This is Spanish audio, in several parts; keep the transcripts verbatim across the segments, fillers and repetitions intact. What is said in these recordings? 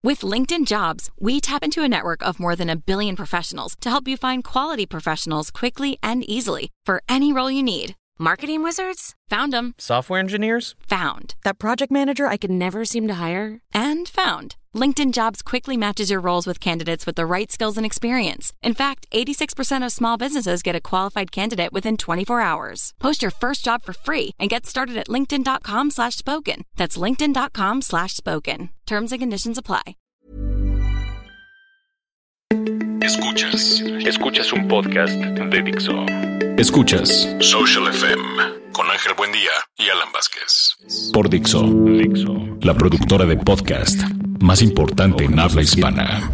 With LinkedIn Jobs, we tap into a network of more than a billion professionals to help you find quality professionals quickly and easily for any role you need. Marketing wizards? Found them. Software engineers? Found. That project manager I could never seem to hire? And found. LinkedIn Jobs quickly matches your roles with candidates with the right skills and experience. In fact, eighty-six percent of small businesses get a qualified candidate within twenty-four hours. Post your first job for free and get started at linkedin.com slash spoken. That's linkedin.com slash spoken. Terms and conditions apply. Escuchas. Escuchas un podcast de Dixo. Escuchas Social F M con Ángel Buendía y Alan Vázquez. por Dixo, Dixo, la productora de podcast más importante en habla hispana.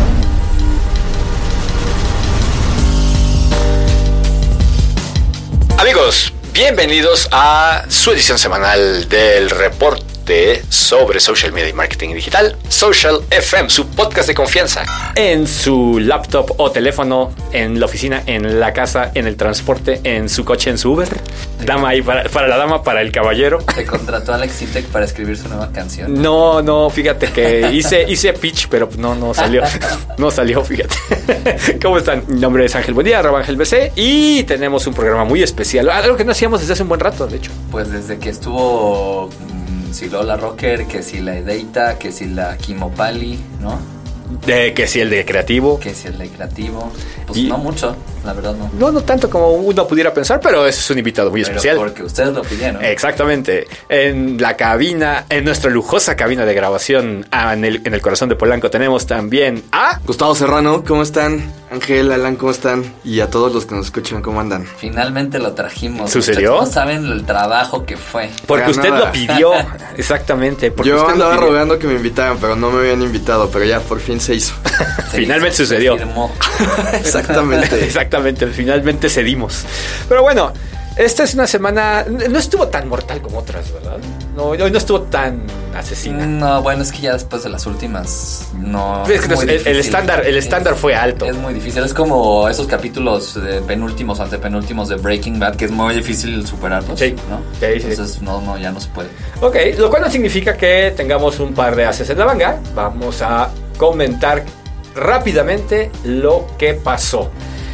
Amigos, bienvenidos a su edición semanal del reporte sobre social media y marketing digital, Social F M, su podcast de confianza. En su laptop o teléfono, en la oficina, en la casa, en el transporte, en su coche, en su Uber. Dama ahí para, para la dama, para el caballero. ¿Te contrató Alex Intec para escribir su nueva canción? No, no, fíjate que hice, hice pitch, pero no, no salió. No salió, fíjate. ¿Cómo están? Mi nombre es Ángel Buendía, arroba Ángel B C, y tenemos un programa muy especial. Algo que no hacíamos desde hace un buen rato, de hecho. Pues desde que estuvo mmm, si Lola Rocker, que si la Edeita, que si la Kimopali, ¿no? De que si el de creativo. Que si el de creativo. Pues y... no mucho, la verdad no. No, no tanto como uno pudiera pensar, pero es un invitado muy pero especial. Porque ustedes lo pidieron. Exactamente. En la cabina, en nuestra lujosa cabina de grabación, ah, en, el, en el corazón de Polanco, tenemos también a... Gustavo Serrano, ¿cómo están? Ángel, Alan, ¿cómo están? Y a todos los que nos escuchan, ¿cómo andan? Finalmente lo trajimos. ¿Sucedió? No saben el trabajo que fue. Porque Para usted nada. lo pidió. Exactamente. Porque Yo usted andaba lo pidió. rogando que me invitaran, pero no me habían invitado, pero ya por fin se hizo. Se Finalmente hizo, sucedió. se firmó. Exactamente. Exactamente, finalmente cedimos. Pero bueno, esta es una semana... No estuvo tan mortal como otras, ¿verdad? No, hoy no estuvo tan asesina. No, bueno, es que ya después de las últimas no. Es que muy el, el difícil. estándar, el estándar es, fue alto. Es muy difícil. Es como esos capítulos de penúltimos, antepenúltimos de Breaking Bad, que es muy difícil superarlos. Sí, ¿no? sí, sí. Entonces no, no, ya no se puede. Ok, lo cual no significa que tengamos un par de haces en la manga. Vamos a comentar rápidamente lo que pasó.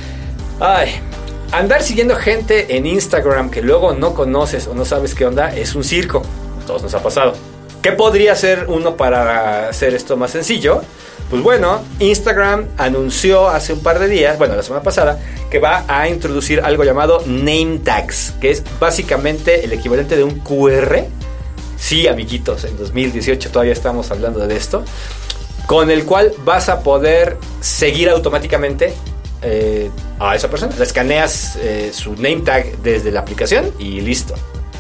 Ay, andar siguiendo gente en Instagram que luego no conoces o no sabes qué onda es un circo. A todos nos ha pasado. ¿Qué podría hacer uno para hacer esto más sencillo? Pues bueno, Instagram anunció hace un par de días, bueno, la semana pasada, que va a introducir algo llamado name tags, que es básicamente el equivalente de un Q R. Sí, amiguitos, en dos mil dieciocho todavía estamos hablando de esto, con el cual vas a poder seguir automáticamente eh, a esa persona. Le escaneas eh, su name tag desde la aplicación y listo.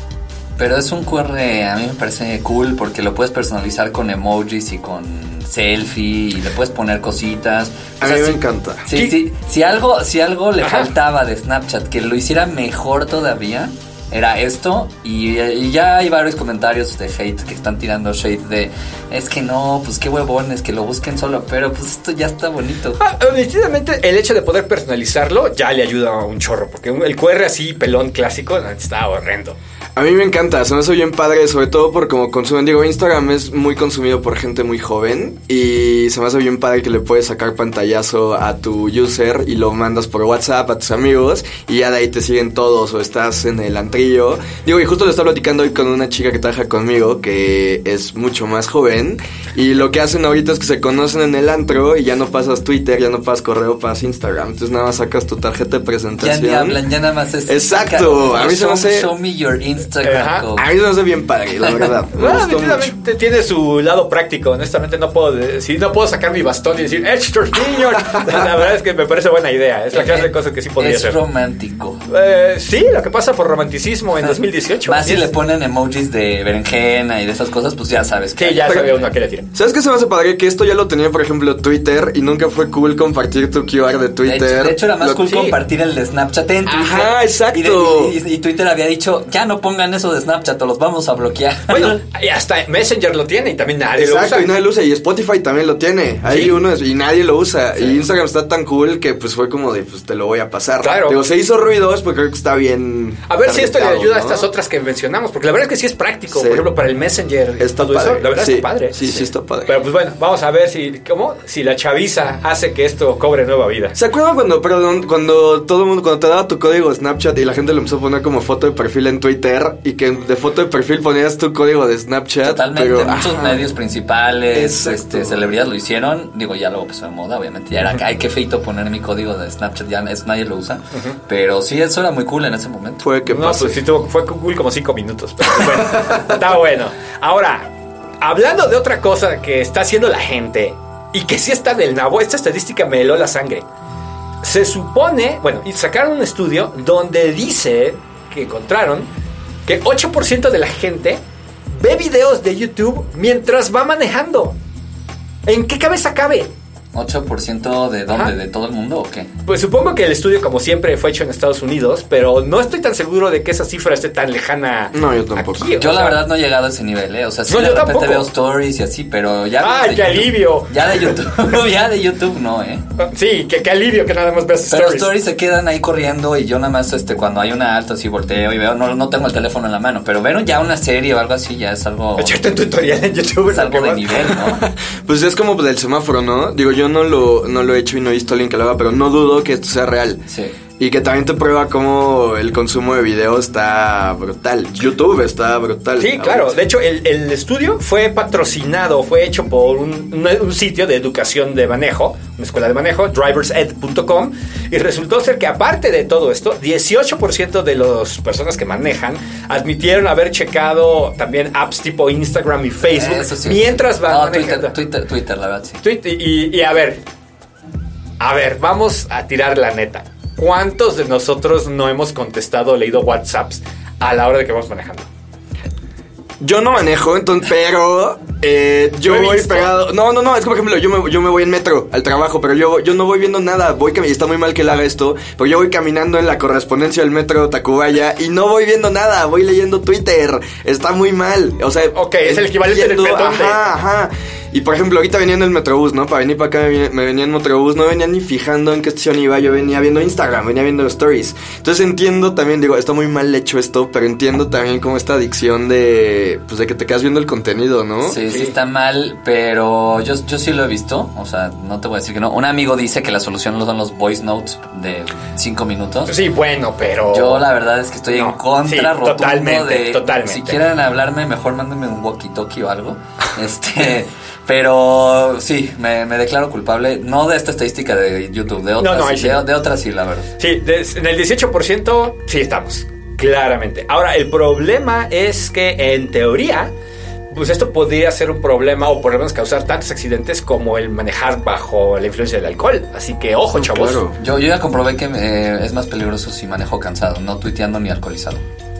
Pero es un Q R, a mí me parece cool porque lo puedes personalizar con emojis y con selfie y le puedes poner cositas. A o sea, mí me si, encanta. Sí, sí, si algo, si algo le Ajá. faltaba de Snapchat que lo hiciera mejor todavía, era esto. Y, y ya hay varios comentarios de hate que están tirando shade de es que no, pues qué huevones que lo busquen solo, pero pues esto ya está bonito. Ah, definitivamente el hecho de poder personalizarlo ya le ayuda a un chorro, porque el Q R así pelón clásico está horrendo. A mí me encanta, se me hace bien padre, sobre todo por como consumen. Digo, Instagram es muy consumido por gente muy joven y se me hace bien padre que le puedes sacar pantallazo a tu user y lo mandas por WhatsApp a tus amigos y ya de ahí te siguen todos o estás en el antrillo. Digo, y justo lo estaba platicando hoy con una chica que trabaja conmigo que es mucho más joven y lo que hacen ahorita es que se conocen en el antro y ya no pasas Twitter, ya no pasas correo, pasas Instagram. Entonces nada más sacas tu tarjeta de presentación. Ya ni hablan, ya nada más es... Exacto, a mí se me hace... Show me your Instagram. Ajá. code. A mí se me hace bien padre, la verdad. Me Bueno, gustó mucho. definitivamente tiene su lado práctico. Honestamente no puedo decir, no puedo sacar mi bastón y decir extra senior. La verdad es que me parece buena idea. Es la clase de cosas que sí podría es hacer. romántico. Eh, sí, lo que pasa por romanticismo en dos mil dieciocho. Más si Es- le ponen emojis de berenjena y de esas cosas, pues ya sabes que Sí, ya Pero- sabía uno a qué le tiran. ¿Sabes qué se me hace padre? Que esto ya lo tenía, por ejemplo, Twitter y nunca fue cool compartir tu Q R de De Twitter. hecho, de hecho, era más Lo- cool sí. compartir el de Snapchat en Twitter. Ajá, exacto. Y, de- y- y Twitter había dicho, ya no pongan pongan eso de Snapchat o los vamos a bloquear. Bueno, y hasta Messenger lo tiene y también nadie Exacto, lo usa. y nadie lo usa. Y Spotify también lo tiene. Hay Sí. uno y nadie lo usa. Sí. Y Instagram está tan cool que pues fue como de, pues te lo voy a pasar. Claro. Digo, se hizo ruidos porque creo que está bien. A ver si esto le targetado, ayuda a ¿no? estas otras que mencionamos, porque la verdad es que sí es práctico. Sí. Por ejemplo, para el Messenger. Está todo padre. eso, la verdad Sí. está padre. Sí, sí, está padre. Pero pues bueno, vamos a ver si, ¿cómo? Si la chaviza hace que esto cobre nueva vida. ¿Se acuerdan cuando, perdón, cuando todo el mundo, cuando te daba tu código Snapchat y la gente lo empezó a poner como foto de perfil en Twitter y que de foto de perfil ponías tu código de Snapchat? Totalmente, pero, muchos ajá. medios principales, Exacto. este, celebridades lo hicieron. Digo, ya luego pasó de moda, obviamente. Ya era, ay, qué feito poner mi código de Snapchat, ya es, nadie lo usa. Pero sí, eso era muy cool en ese momento. Fue que No, pasó. pues sí, tuvo, fue cool como cinco minutos. Pero pues bueno, está bueno. Ahora, hablando de otra cosa que está haciendo la gente y que sí está del nabo, esta estadística me heló la sangre. Se supone, bueno, y sacaron un estudio donde dice que encontraron que ocho por ciento de la gente ve videos de YouTube mientras va manejando. ¿En qué cabeza cabe? ¿ocho por ciento de dónde? Ajá. ¿De todo el mundo o qué? Pues supongo que el estudio, como siempre, fue hecho en Estados Unidos, pero no estoy tan seguro de que esa cifra esté tan lejana. No, yo tampoco. aquí, o Yo la sea, verdad no he llegado a ese nivel, ¿eh? O sea, sí No, de yo repente tampoco. veo stories y así, pero ya... ¡Ay, de qué YouTube- alivio! Ya de YouTube, ya de YouTube no, ¿eh? Sí, qué, qué alivio que nada más veas Pero stories. stories se quedan ahí corriendo y yo nada más este cuando hay una alta así volteo y veo, no, no tengo el teléfono en la mano, pero ver ya una serie o algo así ya es algo... Echarte un tutorial en YouTube. Es lo algo que de más- nivel, ¿no? Pues es como del semáforo, ¿no? Digo, yo no lo, no lo he hecho y no he visto a alguien que lo haga, pero no dudo que esto sea real. Sí. Y que también te prueba cómo el consumo de video está brutal. YouTube está brutal. Sí, claro. De hecho, el, el estudio fue patrocinado, fue hecho por un, un, un sitio de educación de manejo, una escuela de manejo, drivers ed punto com, y resultó ser que aparte de todo esto, dieciocho por ciento de las personas que manejan admitieron haber checado también apps tipo Instagram y Facebook Eso sí. mientras van No, manejando. Twitter, Twitter, Twitter, la verdad, sí. Tweet- y, y a ver, a ver, vamos a tirar la neta. ¿Cuántos de nosotros no hemos contestado o leído WhatsApps a la hora de que vamos manejando? Yo no manejo, entonces, pero eh, yo Yo he voy visto. pegado. No, no, no, es que por ejemplo, yo me, yo me voy en metro al trabajo, pero yo, yo no voy viendo nada. Voy cami- y está muy mal que él haga esto, pero yo voy caminando en la correspondencia del metro Tacubaya y no voy viendo nada, voy leyendo Twitter. Está muy mal. O sea, Ok, es el equivalente del entiendo, petón de- Ajá, ajá. Y por ejemplo, ahorita venía en el Metrobús, ¿no? Para venir para acá me, vine- me venía en Metrobús, no venía ni fijando en qué estación iba, yo venía viendo Instagram, venía viendo stories. Entonces entiendo también, digo, está muy mal hecho esto, pero entiendo también como esta adicción de, pues de que te quedas viendo el contenido, ¿no? Sí, sí está mal, pero yo, yo sí lo he visto, o sea, no te voy a decir que no. Un amigo dice que la solución son los voice notes de cinco minutos. Sí, bueno, pero... Yo la verdad es que estoy No, en contra sí, rotundo totalmente, de... totalmente. Si quieren hablarme, mejor mándenme un walkie-talkie o algo. Este... Pero sí, me, me declaro culpable. No de esta estadística de YouTube, de otras, No, no, ahí sí, sí de, no. de otras sí, la verdad. Sí, des- en el dieciocho por ciento sí estamos, claramente. Ahora, el problema es que en teoría, pues esto podría ser un problema o por lo menos causar tantos accidentes como el manejar bajo la influencia del alcohol. Así que ojo, chavos. Claro. Yo, yo ya comprobé que eh, es más peligroso si manejo cansado, no tuiteando ni alcoholizado.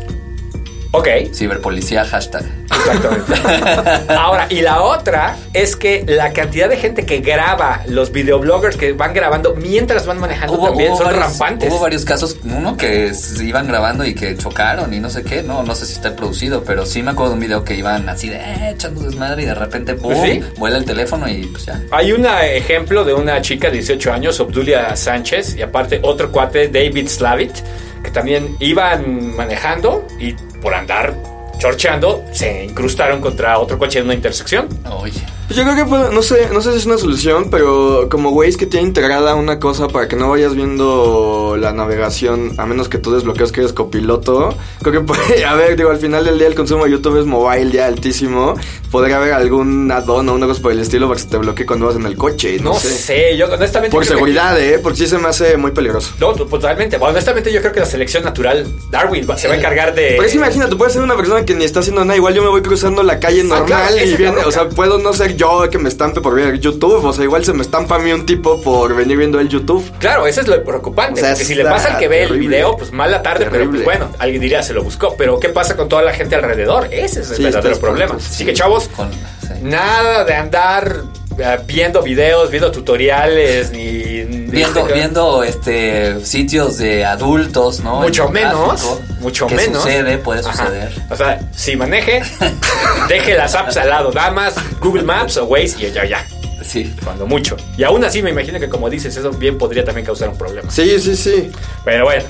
Ok, Ciberpolicía, hashtag. exactamente. Ahora, y la otra es que la cantidad de gente que graba, los videobloggers que van grabando mientras van manejando también son varios, rampantes. Hubo varios casos, uno que se iban grabando y que chocaron y no sé qué, no, no sé si está producido, pero sí me acuerdo de un video que iban así de eh, echando desmadre y de repente ¡pum! Pues sí. Vuela el teléfono y pues ya. Hay un ejemplo de una chica de dieciocho años, Obdulia Sánchez, y aparte otro cuate, David Slavit, que también iban manejando y por andar chorcheando se incrustaron contra otro coche en una intersección. Oye. Pues yo creo que puede- no sé, no sé si es una solución, pero como Waze que tiene integrada una cosa para que no vayas viendo la navegación, a menos que tú desbloquees que eres copiloto, creo que puede haber, digo, al final del día el consumo de YouTube es mobile ya altísimo, podría haber algún add-on o una cosa por el estilo para que se te bloquee cuando vas en el coche, no, No sé. sé, yo honestamente... Por creo que- seguridad, eh, porque sí se me hace muy peligroso. No, totalmente. Bueno, honestamente yo creo que la selección natural, Darwin, va- se va a encargar de... Pero es que imagínate, puedes ser una persona que ni está haciendo nada, igual yo me voy cruzando la calle Ah, normal claro, esa y es la viene, bronca. o sea, puedo no ser yo que me estampe por ver YouTube, o sea, igual se me estampa a mí un tipo por venir viendo el YouTube. Claro, eso es lo preocupante, O sea, porque si le está pasa al que ve el terrible. video, pues mala tarde, pero Terrible. pues bueno, alguien diría se lo buscó, pero ¿qué pasa con toda la gente alrededor? Ese es el Sí, verdadero está problema. espantoso, Así sí. que chavos, Con, sí. nada de andar eh, viendo videos, viendo tutoriales, ni... Viendo, ni- viendo este sitios de adultos, ¿no? Mucho En menos. tráfico. mucho ¿Qué menos. sucede? Puede Ajá. suceder. O sea, si maneje, deje las apps al lado, nada más Google Maps o Waze y ya, ya. Sí. Cuando mucho. Y aún así me imagino que, como dices, eso bien podría también causar un problema. Sí, sí, sí. Pero bueno.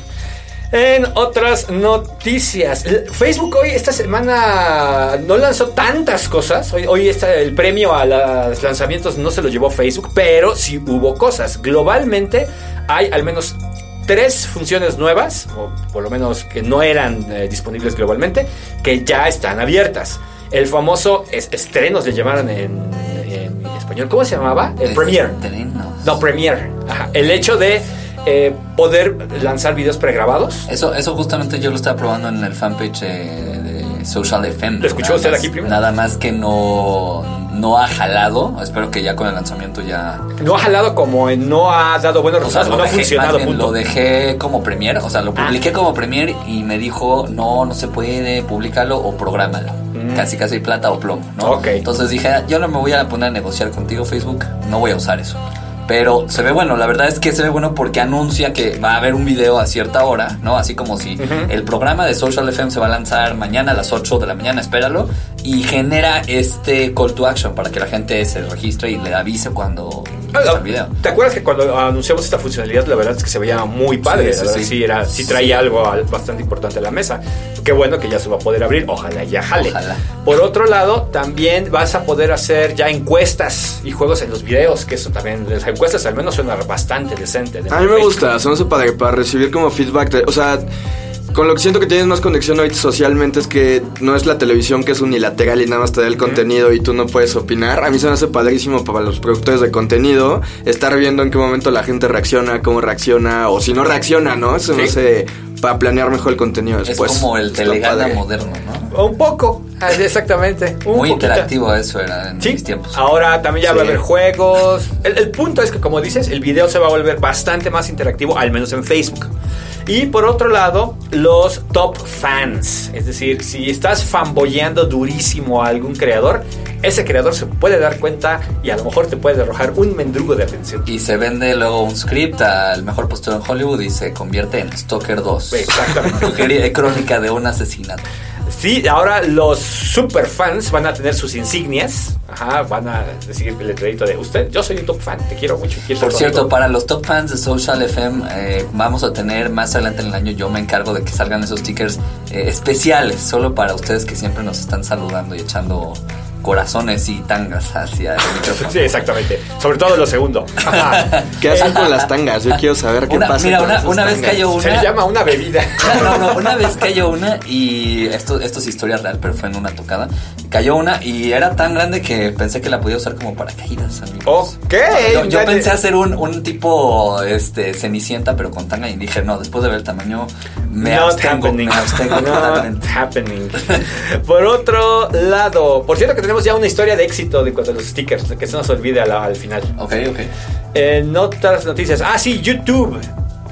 En otras noticias, Facebook hoy, esta semana, no lanzó tantas cosas. Hoy, hoy está el premio a los lanzamientos no se lo llevó Facebook, pero sí hubo cosas. Globalmente hay al menos tres funciones nuevas, o por lo menos que no eran eh, disponibles globalmente, que ya están abiertas. El famoso es, estrenos le llamaron en, en español. ¿Cómo se llamaba? El Premiere. Estrenos. No, Premiere. Ajá. El hecho de eh, poder lanzar videos pregrabados. Eso, eso justamente yo lo estaba probando en el fanpage eh, de Social F M. ¿Lo escuchó Nada usted más- aquí primero? Nada más que no, no ha jalado. Espero que ya con el lanzamiento ya... No ha jalado como en no ha dado buenos O sea, resultados, lo no ha dejé, funcionado, más bien, punto. lo dejé como Premiere, o sea, lo publiqué como Premiere y me dijo, no, no se puede, públicalo o prográmalo. Mm. Casi, casi plata o plomo, ¿no? Ok. Entonces dije, yo no me voy a poner a negociar contigo, Facebook, no voy a usar eso. Pero se ve bueno, la verdad es que se ve bueno porque anuncia que va a haber un video a cierta hora, ¿no? Así como si Ujú. el programa de Social F M se va a lanzar mañana a las ocho de la mañana, espéralo, y genera este call to action para que la gente se registre y le avise cuando lanza el video. ¿Te acuerdas que cuando anunciamos esta funcionalidad, la verdad es que se veía muy padre? Sí, la sí, verdad, sí. sí, era, sí traía algo al- bastante importante a la mesa. Qué bueno que ya se va a poder abrir. Ojalá ya jale. Ojalá. Por otro lado, también vas a poder hacer ya encuestas y juegos en los videos, que eso también, las encuestas al menos suena bastante decente. de A mí me Facebook. gusta, se me hace padre para recibir como feedback. de- o sea, con lo que siento que tienes más conexión ahorita socialmente es que no es la televisión que es unilateral y nada más te da el contenido y tú no puedes opinar. A mí se me hace padrísimo para los productores de contenido estar viendo en qué momento la gente reacciona, cómo reacciona o si no reacciona, ¿no? Eso me Sí. hace para planear mejor el contenido después. es como el Está Telegana padre. moderno, ¿no? Un poco, ah, exactamente. Un Muy poquito. interactivo eso era en Sí, mis tiempos. ahora también ya va a Sí. haber juegos. El, el punto es que, como dices, el video se va a volver bastante más interactivo, al menos en Facebook. Y por otro lado, los top fans. Es decir, si estás fanboyeando durísimo a algún creador, ese creador se puede dar cuenta y a lo mejor te puede arrojar un mendrugo de atención. Y se vende luego un script al mejor postero en Hollywood y se convierte en Stalker dos. Exactamente. Crónica- Crónica de un asesinato. Sí, ahora los super fans van a tener sus insignias. Ajá, van a decir el letrerito de usted, yo soy un top fan, te quiero mucho. quiero Por ser cierto, todo". para los top fans de Social F M, eh, vamos a tener más adelante en el año, yo me encargo de que salgan esos stickers eh, especiales, solo para ustedes que siempre nos están saludando y echando corazones y tangas hacia el micrófono. Sí, exactamente. Sobre todo lo segundo. Ajá. ¿Qué hacen con las tangas? Yo quiero saber qué Una- pasa. mira, con una, esas una vez tangas. cayó una... Se le llama una bebida. No, no, una vez cayó una y esto, esto es historia real, pero fue en una tocada. Cayó una y era tan grande que pensé que la podía usar como paracaídas, amigos. Ok. Yo, yo Dale. pensé hacer un, un tipo este cenicienta, pero con tanga, y dije, no, después de ver el tamaño, me Not abstengo, happening. me abstengo Not totalmente. happening. Por otro lado, por cierto que tenemos ya una historia de éxito de cuanto a los stickers, que se nos olvide al, al final. Ok, ok. En otras noticias, ah sí, YouTube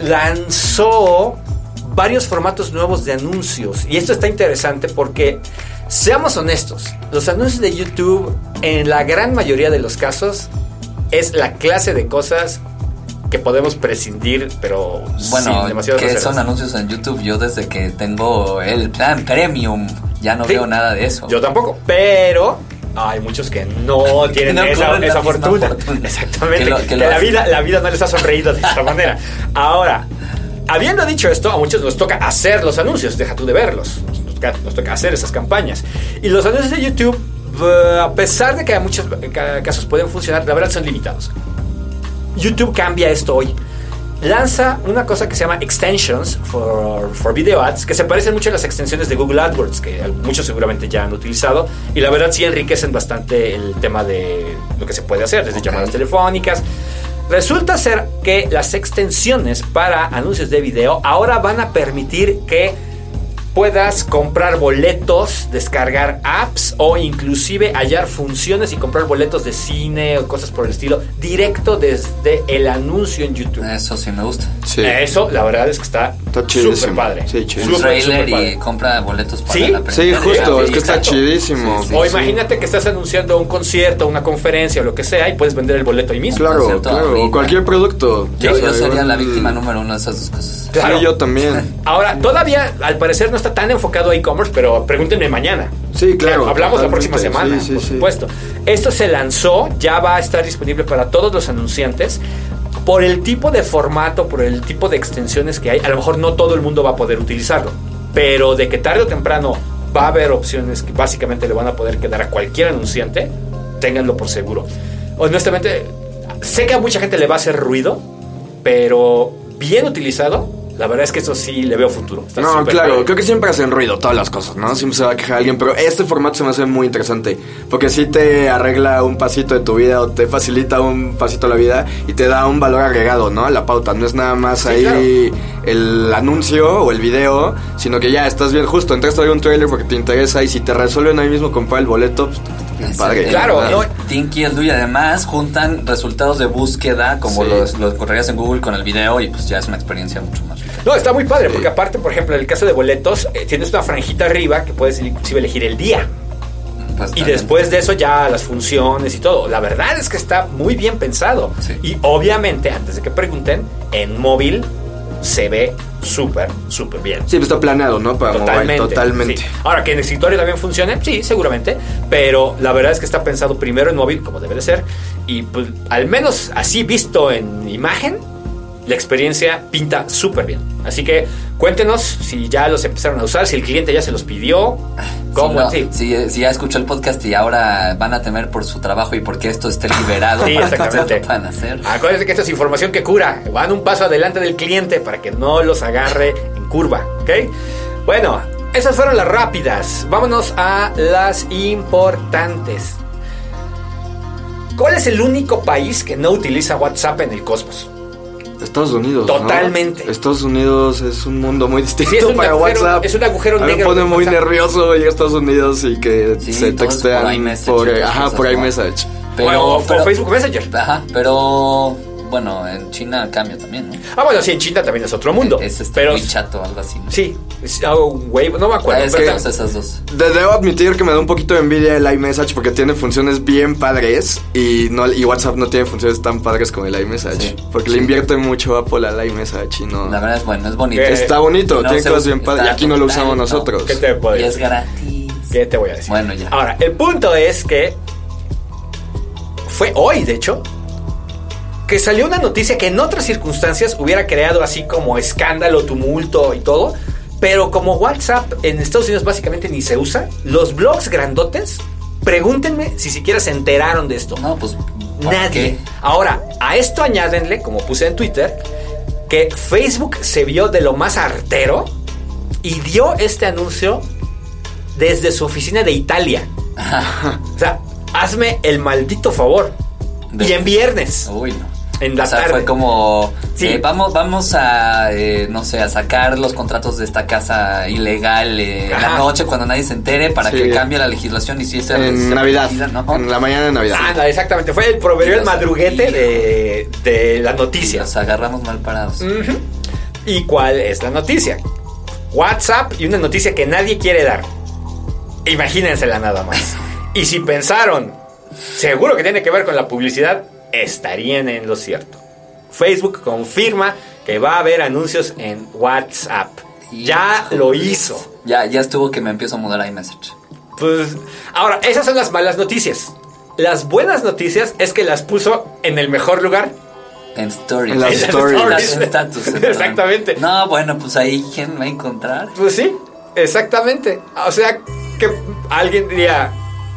lanzó varios formatos nuevos de anuncios. Y esto está interesante porque, seamos honestos, los anuncios de YouTube en la gran mayoría de los casos es la clase de cosas que podemos prescindir, pero Bueno, sin demasiadas ¿qué reservas. son anuncios en YouTube? Yo desde que tengo el plan premium ya no Sí. veo nada de eso. Yo tampoco, pero hay muchos que no tienen no esa, corren la esa misma fortuna. fortuna. Exactamente. Que lo- Que, que lo la, hacen. vida, la vida no les ha sonreído de esta manera. Ahora, habiendo dicho esto, a muchos nos toca hacer los anuncios, deja tú de verlos. Nos toca, nos toca hacer esas campañas. Y los anuncios de YouTube, eh, a pesar de que en muchos ca- casos pueden funcionar, la verdad son limitados. YouTube cambia esto hoy. Lanza una cosa que se llama Extensions for, for Video Ads, que se parecen mucho a las extensiones de Google AdWords, que muchos seguramente ya han utilizado, y la verdad sí enriquecen bastante el tema de lo que se puede hacer, desde Ok. llamadas telefónicas. Resulta ser que las extensiones para anuncios de video ahora van a permitir que puedas comprar boletos, descargar apps o inclusive hallar funciones y comprar boletos de cine o cosas por el estilo directo desde el anuncio en YouTube. Eso sí me gusta. Sí. Eso, la verdad es que está súper padre. Sí, Un trailer y compra boletos para ¿Sí? la Sí, premiere. justo, Sí, es que está exacto. chidísimo. Sí, sí, O sí. imagínate que estás anunciando un concierto, una conferencia o lo que sea y puedes vender el boleto ahí mismo. Claro, Concierto claro, ahorita. o cualquier producto. Yo, O sea, yo sería igual- la víctima número uno de esas dos cosas. Claro. Sí, yo también. Ahora, todavía al parecer no está tan enfocado a e-commerce, pero pregúntenme mañana. Sí, claro. Hablamos la totalmente. próxima semana, Sí, sí, por sí. supuesto. Esto se lanzó, ya va a estar disponible para todos los anunciantes. Por el tipo de formato, por el tipo de extensiones que hay, a lo mejor no todo el mundo va a poder utilizarlo. Pero de que tarde o temprano va a haber opciones que básicamente le van a poder quedar a cualquier anunciante, ténganlo por seguro. Honestamente, sé que a mucha gente le va a hacer ruido, pero bien utilizado, la verdad es que eso sí le veo futuro. Está No, súper claro, padre. creo que siempre hacen ruido todas las cosas, ¿no? Siempre se va a quejar alguien, pero este formato se me hace muy interesante, porque sí te arregla un pasito de tu vida o te facilita un pasito a la vida y te da un valor agregado, ¿no? A la pauta, no es nada más Sí, ahí claro. el anuncio o el video, sino que ya estás bien justo, entraste a ver un trailer porque te interesa y si te resuelven ahí mismo comprar el boleto, pues bien Es padre. el- Claro, el no. Tinky y el Duy además juntan resultados de búsqueda como Sí. los, los correrías en Google con el video y pues ya es una experiencia mucho más rica. No, está muy padre, porque aparte, por ejemplo, en el caso de boletos, eh, tienes una franjita arriba que puedes inclusive elegir el día. Pues, Y también. después de eso ya las funciones y todo. La verdad es que está muy bien pensado. Sí. Y obviamente, antes de que pregunten, en móvil se ve súper, súper bien. Sí, pues está planeado, ¿no? Para Totalmente. mobile, totalmente. Sí. Ahora, que en escritorio también funcione, sí, seguramente. Pero la verdad es que está pensado primero en móvil, como debe de ser. Y pues, al menos así visto en imagen, la experiencia pinta súper bien. Así que cuéntenos si ya los empezaron a usar, si el cliente ya se los pidió. ¿Cómo? Si, no, Sí. si, si ya escuchó el podcast y ahora van a temer por su trabajo y porque esto esté liberado Sí, para que ustedes exactamente. lo puedan hacer. Acuérdense que esto es información que cura. Van un paso adelante del cliente para que no los agarre en curva, ¿ok? Bueno, esas fueron las rápidas. Vámonos a las importantes. ¿Cuál es el único país que no utiliza WhatsApp en el cosmos? Estados Unidos, ¿no? Totalmente. Estados Unidos es un mundo muy distinto Sí, es un para agujero- WhatsApp. es un agujero A mí negro me pone de muy WhatsApp. nervioso ir a Estados Unidos y que Sí, se todo es por textean iMessage por, y otras ajá, cosas, por ¿no? iMessage. Pero, o, o pero- Facebook Messenger. Ajá, pero bueno, en China cambia también, ¿no? Ah, bueno, sí, en China también es otro mundo. Es este pero WeChat o algo así, ¿no? sí, es algo Wave, no me acuerdo. Ah, es pero que está- todas esas dos. De- Debo admitir que me da un poquito de envidia el iMessage porque tiene funciones bien padres y no y WhatsApp no tiene funciones tan padres como el iMessage. Sí, porque sí. le invierte mucho Apple al iMessage y no... La verdad es bueno, es bonito. Eh, Está bonito, no tiene se cosas usa- bien padres y está aquí no lo total, usamos no. nosotros. ¿Qué te puedo Y decir? es gratis. ¿Qué te voy a decir? Bueno, ya. Ahora, el punto es que fue hoy, de hecho, que salió una noticia que en otras circunstancias hubiera creado así como escándalo, tumulto y todo, pero como WhatsApp en Estados Unidos básicamente ni se usa, los blogs grandotes, pregúntenme si siquiera se enteraron de esto. No, pues ¿por Nadie. qué? Ahora, a esto añádenle, como puse en Twitter, que Facebook se vio de lo más artero y dio este anuncio desde su oficina de Italia. O sea, hazme el maldito favor. De- Y en viernes, Uy, no. en la O sea, tarde. fue como, Sí. eh, vamos, vamos a, eh, no sé, a sacar los contratos de esta casa ilegal eh, en Ajá. la noche cuando nadie se entere para Sí. que cambie la legislación y si es En Navidad, ¿no? en la mañana de Navidad. Anda, exactamente. Fue el proveedor Y los- madruguete y- de, de la Y noticia. nos agarramos mal parados. Ujú. ¿Y cuál es la noticia? WhatsApp y una noticia que nadie quiere dar. Imagínensela nada más. Y si pensaron, seguro que tiene que ver con la publicidad, estarían en lo cierto. Facebook confirma que va a haber anuncios en WhatsApp. Ya lo hizo. Ya, ya estuvo que me empiezo a mudar a iMessage. Pues, ahora, esas son las malas noticias. Las buenas noticias es que las puso en el mejor lugar. En Stories. En las En las stories. En las stories. status, perdón. Exactamente. No, bueno, pues ahí, ¿quién va a encontrar? Pues sí, exactamente. O sea, que alguien diría,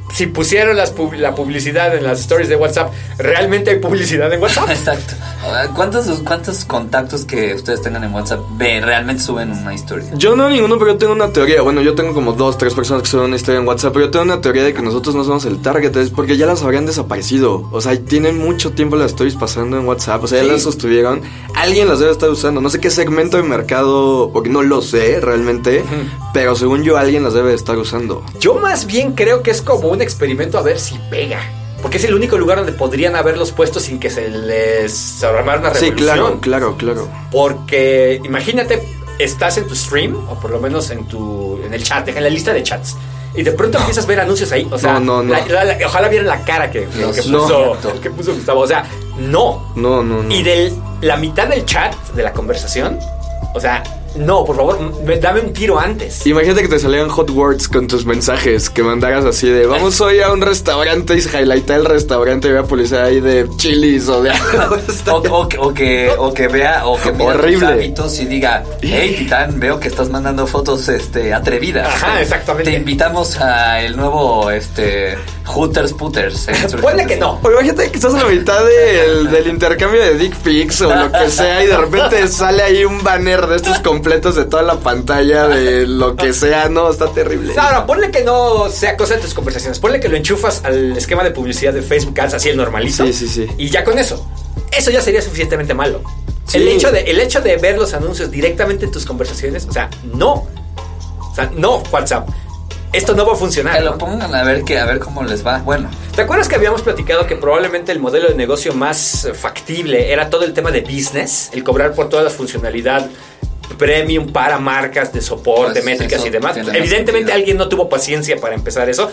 si pusieron las pub- la publicidad en las stories de WhatsApp, ¿realmente hay publicidad en WhatsApp? Exacto. ¿Cuántos, ¿Cuántos contactos que ustedes tengan en WhatsApp ve, realmente suben una historia? Yo no ninguno, pero yo tengo una teoría. Bueno, yo tengo como dos, tres personas que suben una historia en WhatsApp, pero yo tengo una teoría de que nosotros no somos el target, es porque ya las habrían desaparecido. O sea, tienen mucho tiempo las stories pasando en WhatsApp, o sea, ya Sí. las sostuvieron. Alguien las debe estar usando. No sé qué segmento de mercado, porque no lo sé realmente, uh-huh. pero según yo alguien las debe estar usando. Yo más bien creo que es como un experimento a ver si pega. Porque es el único lugar donde podrían haberlos puesto sin que se les armara una revolución. Sí, claro, claro, claro. Porque imagínate, estás en tu stream, o por lo menos en tu en el chat, en la lista de chats, y de pronto no. empiezas a ver anuncios ahí. O sea, no, no, no. La, la, la, ojalá vieran la cara que, que, que, puso, no. que puso Gustavo. O sea, no. No, no, no. Y de la mitad del chat, de la conversación, o sea... No, por favor, dame un tiro antes. Imagínate que te salieran hot words con tus mensajes, que mandaras así de vamos hoy a un restaurante y se highlighta el restaurante y vea publicidad ahí de chilis o de algo. o, o, o, que, o que vea o que mira horrible. tus hábitos y diga, hey Titán, veo que estás mandando fotos este, atrevidas. Ajá, exactamente. Te invitamos a el nuevo este Hooters Putters. ¿eh? Ponle que no. O imagínate que estás a la mitad del, del intercambio de dick pics o lo que sea y de repente sale ahí un banner de estos completos de toda la pantalla de lo que sea. No, está terrible. Ahora, ponle que no sea cosa de tus conversaciones. Ponle que lo enchufas al esquema de publicidad de Facebook Ads, así el normalito. Sí, sí, sí. Y ya con eso. Eso ya sería suficientemente malo. Sí. El hecho de, el hecho de ver los anuncios directamente en tus conversaciones, o sea, no. O sea, no, WhatsApp. Esto no va a funcionar. Que lo ¿no? pongan a ver, que, a ver cómo les va. Bueno. ¿Te acuerdas que habíamos platicado que probablemente el modelo de negocio más factible era todo el tema de business? El cobrar por toda la funcionalidad premium para marcas de soporte, pues métricas y demás. Evidentemente alguien no tuvo paciencia para empezar eso.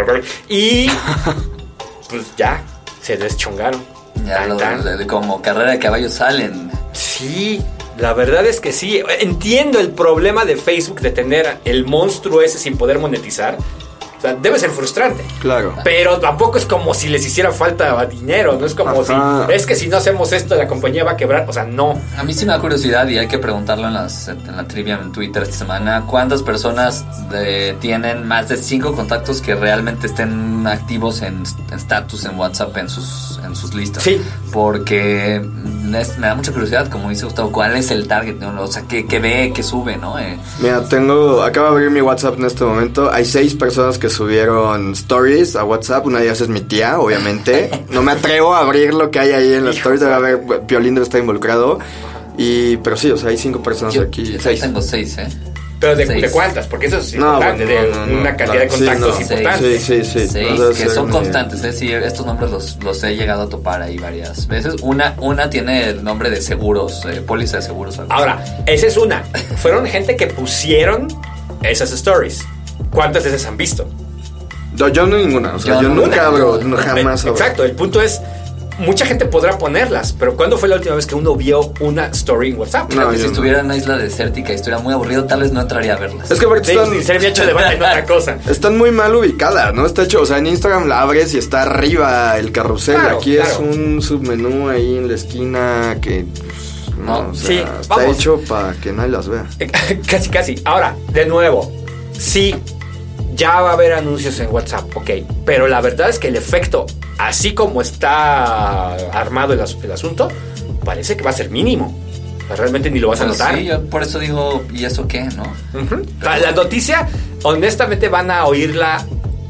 Y pues ya, se deschongaron. Ya lo, de, de, como carrera de caballos salen. Sí, la verdad es que sí. Entiendo el problema de Facebook de tener el monstruo ese sin poder monetizar. O sea, debe ser frustrante. Claro. Pero tampoco es como si les hiciera falta dinero. No es como Ajá. si... Es que si no hacemos esto, la compañía va a quebrar. O sea, no. A mí sí me da curiosidad y hay que preguntarlo en, las, en la trivia en Twitter esta semana. ¿Cuántas personas de, tienen más de cinco contactos que realmente estén activos en status en, en WhatsApp en sus, en sus listas? Sí. Porque es, me da mucha curiosidad, como dice Gustavo, ¿cuál es el target? ¿No? O sea, ¿qué, qué ve? ¿Qué sube? ¿No? Eh. Mira, tengo... Acabo de abrir mi WhatsApp en este momento. Hay seis personas que subieron stories a WhatsApp. Una de ellas es mi tía, obviamente. No me atrevo a abrir lo que hay ahí en las stories. Debe haber, Piolín debe estar involucrado. Y, pero sí, o sea, hay cinco personas yo, aquí. Yo seis. tengo seis, ¿eh? Pero de, ¿de cuántas? Porque eso es importante, no, bueno, no, no, de una no, cantidad no, de contactos sí, no. importantes. Sí, sí, sí. Seis, no que son constantes, es decir, estos nombres los, los he llegado a topar ahí varias veces. Una, una tiene el nombre de seguros, eh, póliza de seguros. Algo. Ahora, esa es una. Fueron gente que pusieron esas stories. ¿Cuántas veces han visto? Yo, yo no ninguna, o sea, yo, yo nunca una, abro, no, jamás abro. Exacto, el punto es, mucha gente podrá ponerlas, pero ¿cuándo fue la última vez que uno vio una story en WhatsApp? No, que si no. estuviera en una isla desértica y estuviera muy aburrido, tal vez no entraría a verlas. Es que aparte sí, están... se había hecho debate en otra cosa. Están muy mal ubicadas, ¿no? Está hecho, o sea, en Instagram la abres y está arriba el carrusel. Claro, Aquí claro. es un submenú ahí en la esquina que... Pues, no, no, o sea, sí, está vamos. hecho para que nadie las vea. Casi, casi. Ahora, de nuevo, sí... Ya va a haber anuncios en WhatsApp, ok. Pero la verdad es que el efecto, así como está armado el, as- el asunto, parece que va a ser mínimo. Realmente ni lo vas a pues notar. Sí, yo por eso digo, ¿y eso qué, no? Uh-huh. La, la noticia, honestamente, van a oírla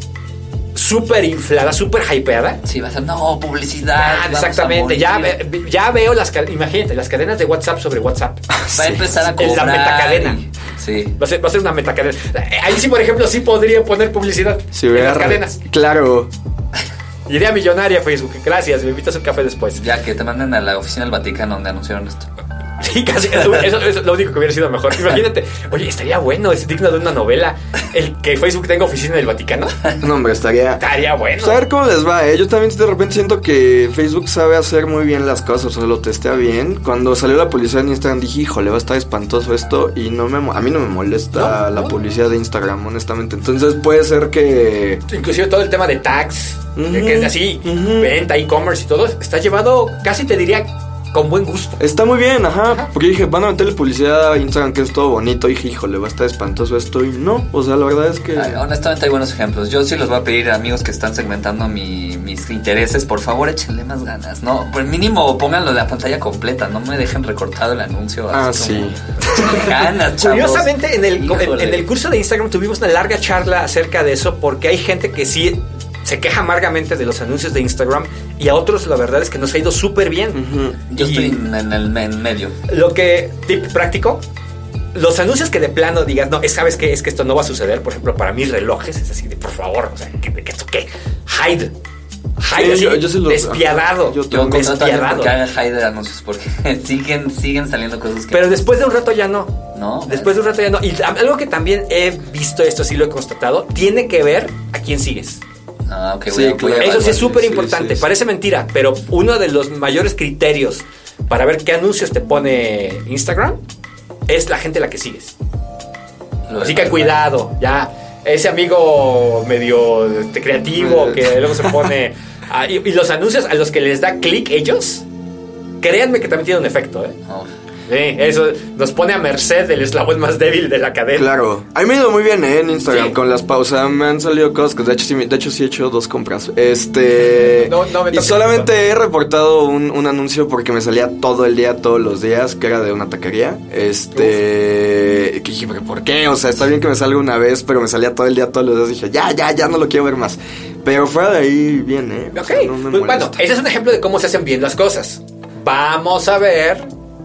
súper inflada, súper hypeada. Sí, va a ser, no, publicidad. Ah, exactamente, ya, ve, ya veo las cadenas, imagínate, las cadenas de WhatsApp sobre WhatsApp. Va sí. a empezar a cobrar. La metacadena. Y, sí. Va a, ser, va a ser una metacadena. Ahí sí, por ejemplo, sí podría poner publicidad si en las cadenas. Claro. Idea millonaria, Facebook. Gracias, me invitas a un café después. Ya, que te manden a la oficina del Vaticano donde anunciaron esto. Sí, casi. Eso, eso es lo único que hubiera sido mejor. Imagínate, oye, estaría bueno, es digno de una novela. El que Facebook tenga oficina en el Vaticano. No, hombre, estaría. Estaría bueno. Pues a ver cómo les va, ¿eh? Yo también de repente siento que Facebook sabe hacer muy bien las cosas, o sea, lo testea bien. Cuando salió la publicidad en Instagram dije, híjole, va a estar espantoso esto. Y no me, a mí no me molesta no, la no. publicidad de Instagram, honestamente. Entonces puede ser que. Inclusive todo el tema de tags, uh-huh, que es así, uh-huh. venta, e-commerce y todo, está llevado, casi te diría. con buen gusto. Está muy bien, ajá, Ajá. porque dije, van a meterle publicidad a Instagram que es todo bonito. Y dije, híjole, va a estar espantoso esto. Y no, o sea, la verdad es que... Ay, honestamente hay buenos ejemplos. Yo sí los voy a pedir a amigos que están segmentando mi, mis intereses. Por favor, échenle más ganas, ¿no? Por mínimo pónganlo de la pantalla completa. No me dejen recortado el anuncio. Ah, así sí. como, ganas, chavos. Curiosamente, en el, en, Híjole. en el curso de Instagram tuvimos una larga charla acerca de eso, porque hay gente que sí se queja amargamente de los anuncios de Instagram y a otros la verdad es que nos ha ido súper bien. Ujú. Yo Y estoy en, en el en medio. lo que, tip práctico, los anuncios que de plano digas, no, es, ¿sabes qué? Es que esto no va a suceder. Por ejemplo, para mis relojes es así de, por favor, o sea, ¿qué, qué, ¿esto qué? Hide. Hide, Sí, así, yo- yo sí los- despiadado. yo Yo contrato a alguien despiadado. porque haga hide de anuncios porque siguen, siguen saliendo cosas que... Pero después de un rato ya no. No. Después de un rato ya no. Y algo que también he visto, esto sí lo he constatado, tiene que ver a quién sigues. Ah, ok, Sí, voy a- voy a claro. Eso sí evaluar. es súper sí, importante. sí, sí. Parece mentira, pero uno de los mayores criterios para ver qué anuncios te pone Instagram es la gente a la que sigues. Lo Así de- que cuidado, ya. Ese amigo medio este, creativo que luego se pone... a- y, y los anuncios a los que les da clic ellos, créanme que también tiene un efecto, ¿eh? Oh. Sí, eso nos pone a merced del eslabón más débil de la cadena. Claro. A mí me ha ido muy bien, ¿eh? En Instagram Sí. con las pausas. Me han salido cosas que de hecho sí, me- de hecho sí he hecho dos compras. Este... No, no me y toques solamente he reportado un, un anuncio porque me salía todo el día, todos los días, que era de una taquería. Este... Que dije, ¿pero por qué? O sea, está bien que me salga una vez, pero me salía todo el día, todos los días. Dije, ya, ya, ya no lo quiero ver más. Pero fuera de ahí, bien, ¿eh? O Ok, sea, no me pues bueno, molesta. ese es un ejemplo de cómo se hacen bien las cosas. Vamos a ver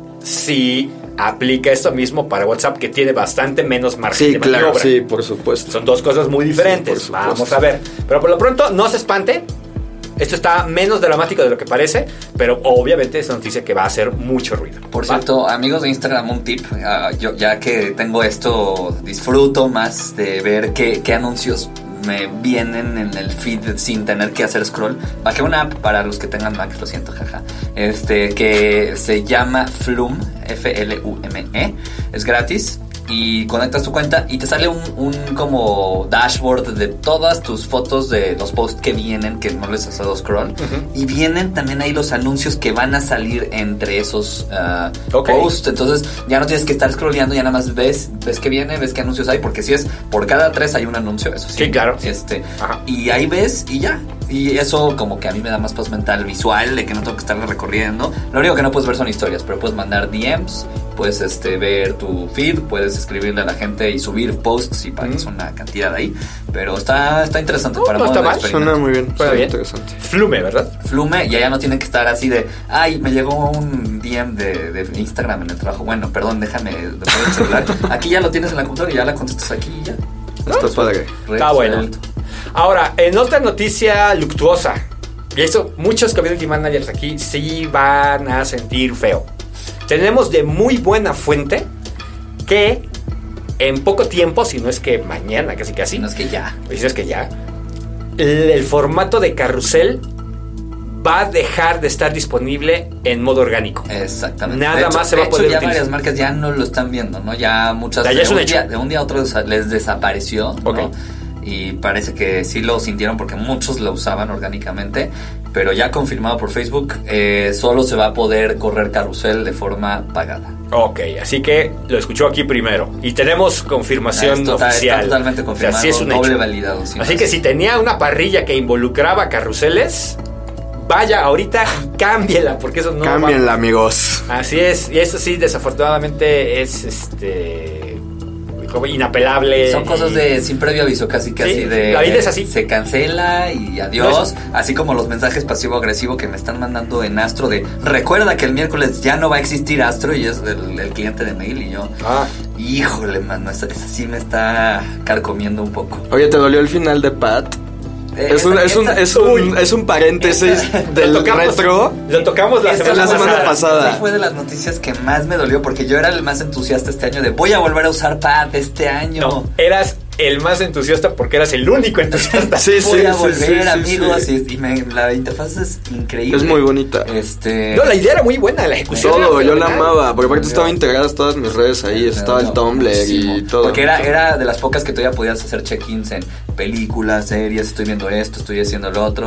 si aplica esto mismo para WhatsApp, que tiene bastante menos margen Sí, de claro, maniobra. sí, por supuesto. Son dos cosas muy diferentes. Sí, por supuesto. Vamos a ver. Pero por lo pronto, no se espante. Esto está menos dramático de lo que parece, pero obviamente es una noticia que va a hacer mucho ruido. Por ¿Va? cierto, amigos de Instagram, un tip. Uh, yo ya que tengo esto, disfruto más de ver qué, qué anuncios me vienen en el feed sin tener que hacer scroll. Bajé una app para los que tengan Mac, lo siento, jaja. Este, que se llama Flume, F L U M E. Es gratis. Y conectas tu cuenta y te sale un, un como dashboard de todas tus fotos de los posts que vienen, que no les has dado scroll. Uh-huh. Y vienen también ahí los anuncios que van a salir entre esos uh, okay. posts. Entonces ya no tienes que estar scrolleando, ya nada más ves, ves que viene, ves qué anuncios hay. Porque si es por cada tres hay un anuncio, eso sí. Sí, claro. Este, y ahí ves y ya. Y eso como que a mí me da más paz mental visual, de que no tengo que estarle recorriendo. Lo único que no puedes ver son historias, pero puedes mandar D Ms, puedes este, ver tu feed, puedes escribirle a la gente y subir posts y pagas mm. una cantidad ahí. Pero está, está interesante. No, para no está mal. Suena muy bien. Suena bien. Interesante. Flume, ¿verdad? Flume, y allá no tienen que estar así de, ay, me llegó un D M de, de Instagram en el trabajo. Bueno, perdón, déjame de poner el celular. Aquí ya lo tienes en la computadora y ya la contestas aquí y ya. Está no, padre. Está bueno. Ahora, en otra noticia luctuosa, y eso muchos community managers aquí sí van a sentir feo. Tenemos de muy buena fuente que en poco tiempo, si no es que mañana, casi casi, si no es que ya, si no es que ya, el, el formato de carrusel va a dejar de estar disponible en modo orgánico. Exactamente. Nada de hecho, más se va de a poder hecho, ya utilizar. varias marcas ya no lo están viendo, ¿no? Ya muchas Ya, ya de, es un un hecho. día, de un día a otro les desapareció, okay. ¿no? Y parece que sí lo sintieron porque muchos lo usaban orgánicamente, pero ya confirmado por Facebook, eh, solo se va a poder correr carrusel de forma pagada. Ok, así que lo escuchó aquí primero y tenemos confirmación está, oficial. Está totalmente confirmado, o sea, sí es un doble hecho. validado. Si así no que es. si tenía una parrilla que involucraba carruseles, vaya ahorita y cámbiela, porque eso no Cámbienla, va. amigos. Así es, y eso sí, desafortunadamente es este como inapelable. Son cosas de sin previo aviso, casi casi Sí, de la vida es así. Se cancela y adiós, no así como los mensajes pasivo-agresivo que me están mandando en Astro de recuerda que el miércoles ya no va a existir Astro y es el, el cliente de mail y yo ah. híjole, mano, esa, esa sí me está carcomiendo un poco. Oye, ¿te dolió el final de Pat? Es un, es, un, es, un, es un paréntesis esa, del lo tocamos, retro. Lo tocamos la, semana, la semana pasada. pasada. Esa fue de las noticias que más me dolió porque yo era el más entusiasta este año de voy a volver a usar Pad este año. No, eras el más entusiasta porque eras el único entusiasta. Sí, voy sí, a sí, volver, sí, sí, amigos. sí. Y, y me, la interfaz es increíble. Es muy bonita. Este. No, la idea era muy buena, la ejecución. Todo, yo la fenomenal. amaba. Porque aparte estaban integradas todas mis redes ahí. Estaba el Tumblr y todo. Porque era, era de las pocas que todavía podías hacer check-ins en películas, series. Estoy viendo esto, estoy haciendo lo otro.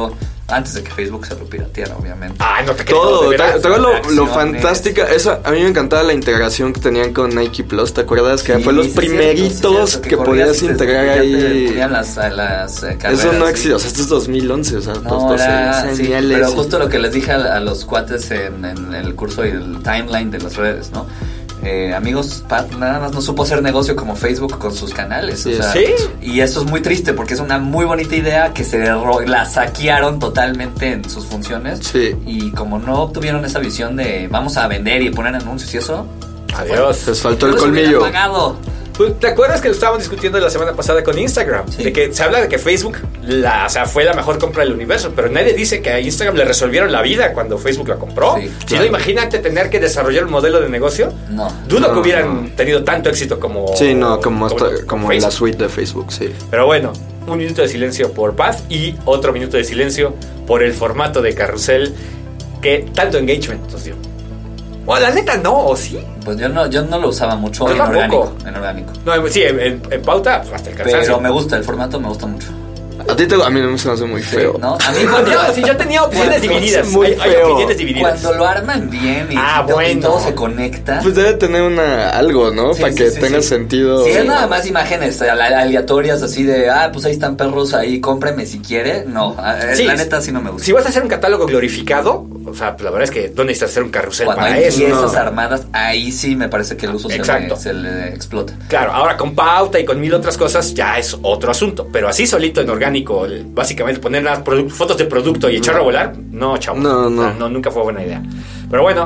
Antes de que Facebook se lo pirateara, obviamente. Ah, no te creo. Todo, de veras. ¿te acuerdas lo, lo Reacciones. fantástica? Esa, a mí me encantaba la integración que tenían con Nike Plus, ¿te acuerdas? Que Sí, fue los sí, primeritos cierto, sí, cierto, que, corrías podías y te- integrar ya te ahí. ponían las, a las eh, carreras, Eso no sí. existe, o sea, esto es dos mil once, o sea, No, dos, doce, era, sí, geniales. pero justo lo que les dije a, a los cuates en, en el curso y el timeline de las redes, ¿no? Eh, amigos, Pat nada más no supo hacer negocio como Facebook con sus canales. Sí, o sea, sí. Y eso es muy triste porque es una muy bonita idea que se ro- la saquearon totalmente en sus funciones. Sí. Y como no obtuvieron esa visión de vamos a vender y poner anuncios y eso, Adiós. Les faltó yo el les hubiera colmillo. pagado. Pues, ¿te acuerdas que lo estábamos discutiendo la semana pasada con Instagram? Sí. De que se habla de que Facebook la, o sea, fue la mejor compra del universo, pero nadie dice que a Instagram le resolvieron la vida cuando Facebook la compró. Sí, si claro. no, imagínate tener que desarrollar un modelo de negocio. No. Dudo No, que hubieran no. tenido tanto éxito como... Sí, no, como, hasta- como como Facebook. la suite de Facebook, sí. Pero bueno, un minuto de silencio por Paz y otro minuto de silencio por el formato de carrusel que tanto engagement nos dio. O la neta no, ¿o sí? Pues yo no, yo no lo usaba mucho Yo en tampoco. orgánico, en orgánico. No, sí, en, en- en pauta hasta el cansancio. Pero me gusta, el formato me gusta mucho. A ti te, a mí no me se me hace muy Sí, feo. ¿no? A mí No, cuando, sí, yo tenía opiniones Cuando- divididas. es muy hay, hay feo. opiniones divididas. cuando lo arman bien y, Ah, y todo, y bueno. todo se conecta. Pues debe tener una algo, ¿no? Sí, Para sí, que sí, tenga sí. sentido. Si es nada más imágenes ale- aleatorias así de, ah, pues ahí están perros ahí, cómpreme si quiere. No, a- Sí, la neta sí no me gusta. Si vas a hacer un catálogo glorificado, o sea, pues la verdad es que ¿dónde necesitas hacer un carrusel Cuando para hay eso? piezas No. armadas, ahí sí me parece que el uso se Exacto. le, se le explota. Claro, ahora con pauta y con mil otras cosas ya es otro asunto. Pero así solito en orgánico, el- básicamente poner las produ- fotos de producto y echarlo a volar, no, chavo. No, no. O sea, no, nunca fue buena idea. Pero bueno,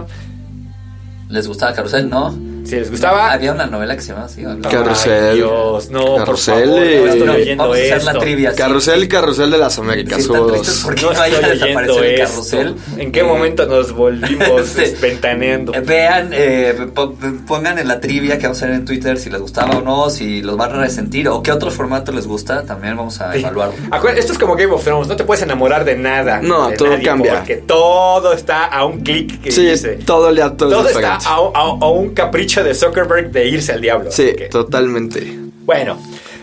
¿Les gustaba Carrusel? No. si les gustaba... Había una novela que se llamaba así. ¿no? Carrusel. Ay, Dios, no, Carrusel por favor, y- no estoy No, oyendo Vamos a hacer esto. la trivia. sí, Carrusel y sí. Carrusel de las Américas. Sí, hubo están dos. tristes porque No no vaya a estoy desaparecer oyendo el esto. carrusel. ¿En qué Eh, momento nos volvimos Sí. desventaneando? Eh, Vean, eh, po- pongan en la trivia que vamos a hacer en Twitter si les gustaba o no, si los van a resentir o qué otro formato les gusta, también vamos a Sí. evaluarlo. Acuérdate, esto es como Game of Thrones, no te puedes enamorar de nada. No, de todo nadie, cambia. Porque todo está a un clic que Sí, dice. todo el día todo, Todo es está diferente. a, a- a un capricho de Zuckerberg de irse al diablo. Sí, Así que, totalmente. bueno,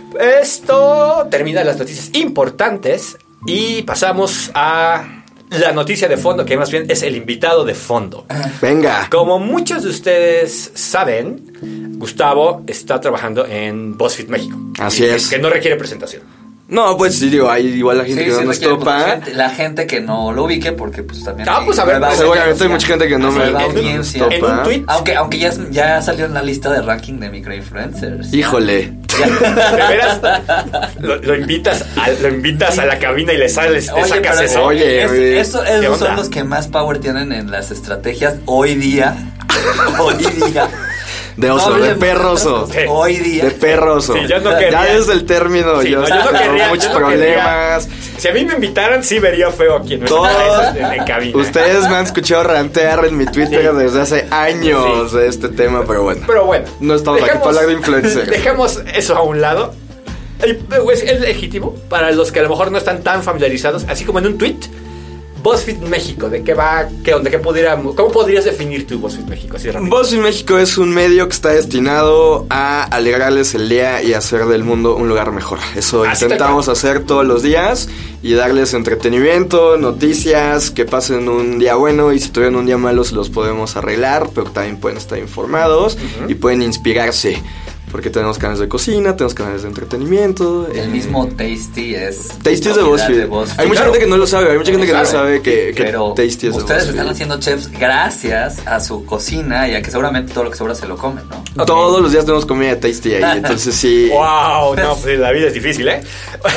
esto termina las noticias importantes y pasamos a la noticia de fondo, que más bien es el invitado de fondo. Venga. Como muchos de ustedes saben, Gustavo está trabajando en BuzzFeed México. Así Y que- es. Que no requiere presentación. No, pues sí, digo, hay igual la Sí, gente que sí, no nos requiere, pues, topa. la, gente, la gente que no lo ubique, porque pues también. Ah, hay pues, a ver, nueva seguramente hay audiencia. mucha gente que no me- Nueva en un- audiencia. en un tweet. Aunque, aunque ya, ya salió en la lista de ranking de microinfluencers. Híjole. ¿De veras? Lo, lo invitas a, lo invitas a la cabina y le sales, le Oye, sacas pero- eso. Oye, es- oye. eso- ¿Qué esos onda? son los que más power tienen en las estrategias hoy día. Hoy día. De oso, No de hablemos perroso. otras cosas. Hoy día. De perroso. Sí, yo no Ya quería- desde el término, Sí, yo, no, yo no tengo querría- muchos yo no problemas. Si a mí me invitaran, sí vería feo aquí en nuestra Todos- mesa, en, en cabina. Ustedes me han escuchado rantear en mi Twitter Sí. desde hace años Sí. de este tema, pero bueno. Pero bueno. No estamos aquí para hablar de influencer. Dejemos eso a un lado. Y, pues, es legítimo para los que a lo mejor no están tan familiarizados, así como en un tweet. BuzzFeed México, ¿de qué va? ¿Qué onda? ¿Qué pudiera, ¿Cómo podrías definir tú BuzzFeed México? Así de rápido. BuzzFeed México es un medio que está destinado a alegrarles el día y hacer del mundo un lugar mejor. Eso Así intentamos tal hacer todos los días y darles entretenimiento, noticias, que pasen un día bueno y si tuvieron un día malo se los podemos arreglar, pero también pueden estar informados y pueden inspirarse. Porque tenemos canales de cocina, tenemos canales de entretenimiento. El eh, mismo Tasty es. Tasty es de propiedad BuzzFeed. Hay mucha Claro. gente que no lo sabe, hay mucha gente que no sabe. sabe que, que Pero Tasty es de ustedes BuzzFeed. están haciendo chefs gracias a su cocina y a que seguramente todo lo que sobra se lo comen, ¿no? Todos los días tenemos comida de Tasty ahí, entonces sí. Wow, no, pues la vida es difícil, ¿eh?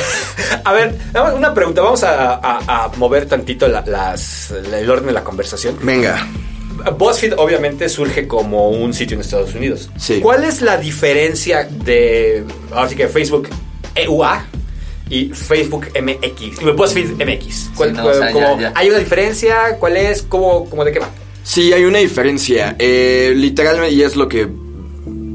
A ver, nada más una pregunta. Vamos a, a- a mover tantito la- las, el orden de la conversación. Venga. BuzzFeed obviamente surge como un sitio en Estados Unidos. Sí. ¿Cuál es la diferencia de, ahora sí que Facebook E U A y Facebook M X? BuzzFeed M X. ¿Cuál- Sí, no, o sea, cómo- ya- ya. ¿Hay una diferencia? ¿Cuál es? ¿Cómo, cómo de qué va? Sí, hay una diferencia. Eh, literalmente, y es lo que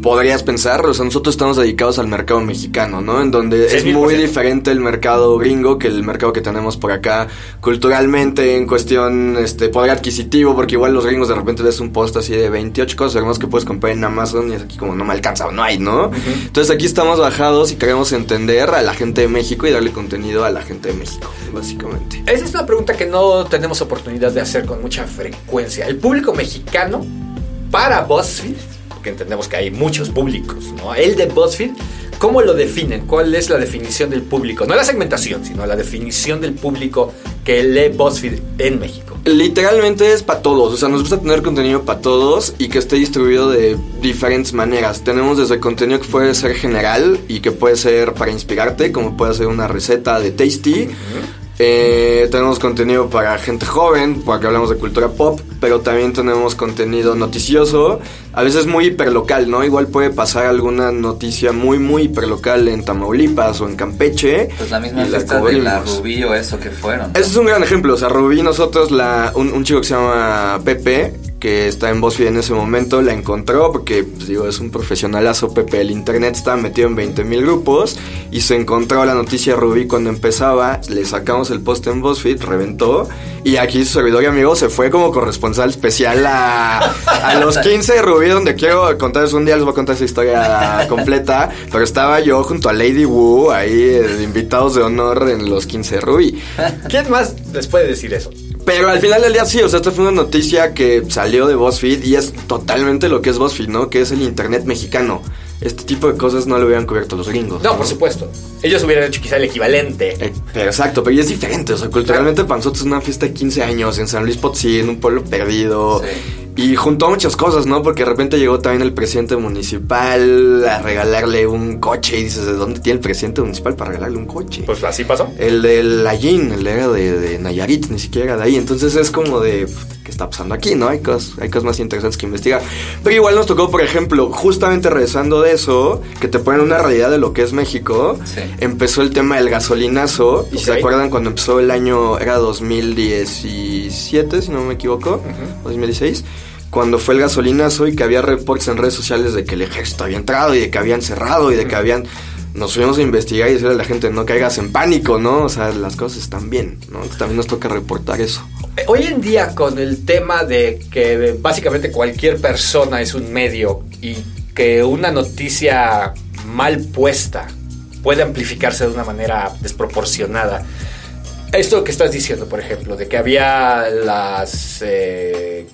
podrías pensar, o sea, nosotros estamos dedicados al mercado mexicano, ¿no? En donde Sí, es mil por muy ciento. diferente el mercado gringo que el mercado que tenemos por acá, culturalmente, en cuestión, este, poder adquisitivo, porque igual los gringos de repente ves un post así de veintiocho cosas hermosas que puedes comprar en Amazon y es aquí como no me alcanza o no hay, ¿no? Uh-huh. Entonces aquí estamos bajados y queremos entender a la gente de México y darle contenido a la gente de México, básicamente. Esa es una pregunta que no tenemos oportunidad de hacer con mucha frecuencia. El público mexicano para BuzzFeed, porque entendemos que hay muchos públicos, ¿no? El de BuzzFeed, ¿cómo lo definen? ¿Cuál es la definición del público? No la segmentación, sino la definición del público que lee BuzzFeed en México. Literalmente es para todos, o sea, nos gusta tener contenido para todos y que esté distribuido de diferentes maneras. Tenemos desde contenido que puede ser general y que puede ser para inspirarte, como puede ser una receta de Tasty. Uh-huh. Eh, tenemos contenido para gente joven, porque hablamos de cultura pop, pero también tenemos contenido noticioso, a veces muy hiperlocal, ¿no? Igual puede pasar alguna noticia muy, muy hiperlocal en Tamaulipas o en Campeche. Pues la misma fiesta de la Rubí o eso que fueron, ¿no? Ese es un gran ejemplo, o sea, Rubí, nosotros, la, un, un chico que se llama Pepe, que está en BuzzFeed en ese momento, la encontró porque, pues digo, es un profesionalazo Pepe del internet, estaba metido en veinte mil grupos y se encontró la noticia Rubí cuando empezaba, le sacamos el post en BuzzFeed, reventó y aquí su servidor y amigo se fue como corresponsal especial a, a los quince de Rubí, donde quiero contarles un día, les voy a contar esa historia completa, pero estaba yo junto a Lady Wu ahí de invitados de honor en los quince de Rubí. ¿Quién más les puede decir eso? Pero al final del día sí, o sea, esta fue una noticia que salió de BuzzFeed y es totalmente lo que es BuzzFeed, ¿no? Que es el internet mexicano. Este tipo de cosas no lo hubieran cubierto los gringos. No, ¿no? Por supuesto. Ellos hubieran hecho quizá el equivalente. Eh, pero exacto, pero ya es diferente, o sea, culturalmente claro. Para nosotros es una fiesta de quince años en San Luis Potosí, en un pueblo perdido. Sí. Y juntó muchas cosas, ¿no? Porque de repente llegó también el presidente municipal a regalarle un coche. Y dices, ¿de dónde tiene el presidente municipal para regalarle un coche? Pues así pasó. El de Layín, el era de, de Nayarit, ni siquiera era de ahí. Entonces es como de, ¿qué está pasando aquí, no? Hay cosas, hay cosas más interesantes que investigar. Pero igual nos tocó, por ejemplo, justamente regresando de eso, que te ponen una realidad de lo que es México. Sí. Empezó el tema del gasolinazo. Okay. Y si se acuerdan, cuando empezó el año, era dos mil diecisiete, si no me equivoco, uh-huh. dos mil dieciséis. Cuando fue el gasolinazo y que había reportes en redes sociales de que el ejército había entrado y de que habían cerrado y de que habían... Nos fuimos a investigar y decirle a la gente, no caigas en pánico, ¿no? O sea, las cosas están bien, ¿no? Entonces también nos toca reportar eso. Hoy en día, con el tema de que básicamente cualquier persona es un medio y que una noticia mal puesta puede amplificarse de una manera desproporcionada... Esto que estás diciendo, por ejemplo, de que había las eh,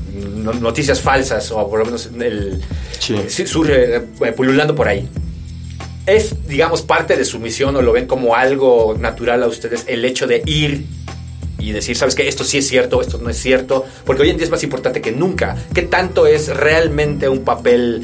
noticias falsas, o por lo menos el sí. surge eh, pululando por ahí. ¿Es, digamos, parte de su misión o lo ven como algo natural a ustedes el hecho de ir y decir, ¿sabes qué? Esto sí es cierto, esto no es cierto? Porque hoy en día es más importante que nunca. ¿Qué tanto es realmente un papel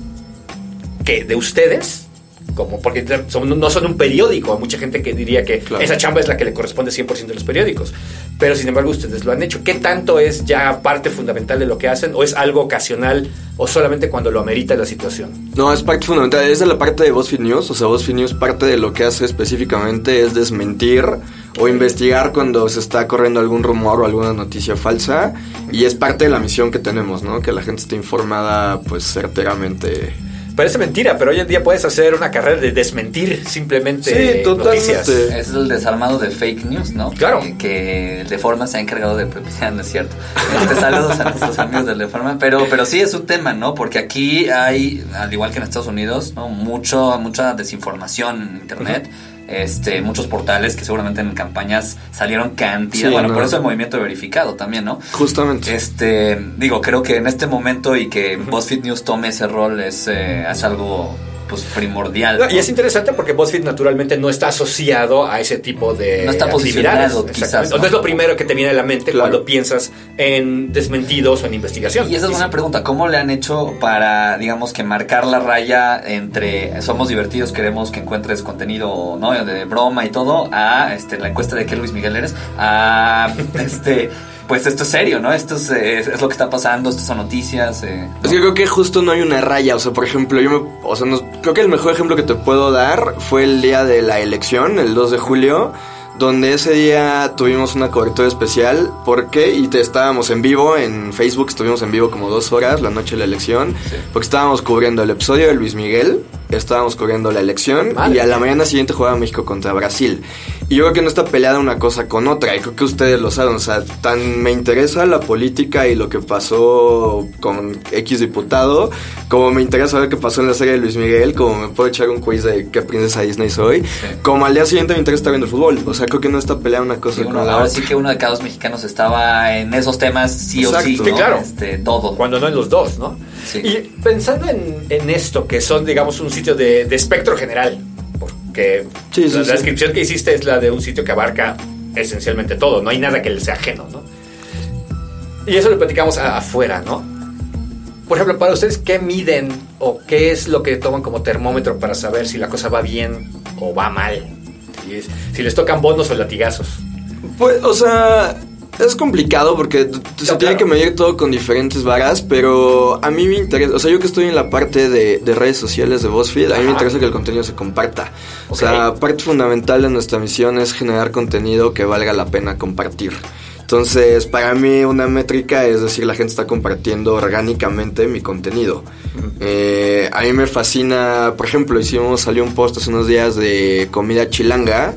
que de ustedes? Como porque son, no son un periódico. Hay mucha gente que diría que claro. Esa chamba es la que le corresponde cien por ciento de los periódicos. Pero sin embargo ustedes lo han hecho. ¿Qué tanto es ya parte fundamental de lo que hacen? ¿O es algo ocasional? ¿O solamente cuando lo amerita la situación? No, es parte fundamental. Es de la parte de BuzzFeed News. O sea, BuzzFeed News parte de lo que hace específicamente es desmentir o investigar cuando se está corriendo algún rumor o alguna noticia falsa. Y es parte de la misión que tenemos, ¿no? Que la gente esté informada pues certeramente. Parece mentira, pero hoy en día puedes hacer una carrera de desmentir simplemente sí, totalmente. Noticias. Es el desarmado de fake news, ¿no? Claro. Que, que Deforma se ha encargado de propiciar, no es cierto. Este, saludos a nuestros amigos del Deforma. Pero, pero sí es un tema, ¿no? Porque aquí hay, al igual que en Estados Unidos, ¿no? Mucho, mucha desinformación en internet. Uh-huh. Este, muchos portales que seguramente en campañas salieron cantidad. Sí, bueno, no. Por eso el movimiento verificado también, ¿no? Justamente. Este, digo, creo que en este momento y que uh-huh. BuzzFeed News tome ese rol es, eh, es algo pues primordial. No, ¿no? Y es interesante porque BuzzFeed naturalmente no está asociado a ese tipo de no está posicionado, quizás, ¿no? No es lo primero que te viene a la mente claro. Cuando piensas en desmentidos o en investigación. Y esa es una pregunta, ¿cómo le han hecho para, digamos, que marcar la raya entre somos divertidos, queremos que encuentres contenido, ¿no? De broma y todo, a este, la encuesta de qué Luis Miguel eres, a este... Pues esto es serio, ¿no? Esto es, eh, es lo que está pasando, estas son noticias. Eh, ¿no? Es que creo que justo no hay una raya. O sea, por ejemplo, yo me, o sea, no, creo que el mejor ejemplo que te puedo dar fue el día de la elección, el dos de julio, donde ese día tuvimos una cobertura especial, porque, y te, estábamos en vivo en Facebook, estuvimos en vivo como dos horas la noche de la elección, sí. porque estábamos cubriendo el episodio de Luis Miguel, estábamos cubriendo la elección, vale. y a la mañana siguiente jugaba México contra Brasil. Y yo creo que no está peleada una cosa con otra, y creo que ustedes lo saben, o sea, tan me interesa la política y lo que pasó con X diputado, como me interesa saber qué pasó en la serie de Luis Miguel, como me puedo echar un quiz de qué princesa Disney soy, sí. como al día siguiente me interesa estar viendo el fútbol, o sea, creo que no está peleada una cosa sí, con uno, la ahora otra. Sí que uno de cada dos mexicanos estaba en esos temas sí Exacto. o sí, ¿no? Sí, claro. Este, todo. Cuando no en los dos, ¿no? Sí. Y pensando en, en esto, que son, digamos, un sitio de, de espectro general, porque sí, sí, la, sí. la descripción que hiciste es la de un sitio que abarca esencialmente todo, no hay nada que le sea ajeno, ¿no? Y eso lo platicamos a, afuera, ¿no? Por ejemplo, para ustedes, ¿qué miden o qué es lo que toman como termómetro para saber si la cosa va bien o va mal? Si, es, si les tocan bonos o latigazos. Pues, o sea, es complicado porque no, se claro. tiene que medir todo con diferentes varas, pero a mí me interesa, o sea, yo que estoy en la parte de, de redes sociales de BuzzFeed, a mí Ajá. me interesa que el contenido se comparta. O okay. sea, parte fundamental de nuestra misión es generar contenido que valga la pena compartir. Entonces, para mí una métrica es decir, la gente está compartiendo orgánicamente mi contenido. Uh-huh. Eh, a mí me fascina, por ejemplo, hicimos, salió un post hace unos días de comida chilanga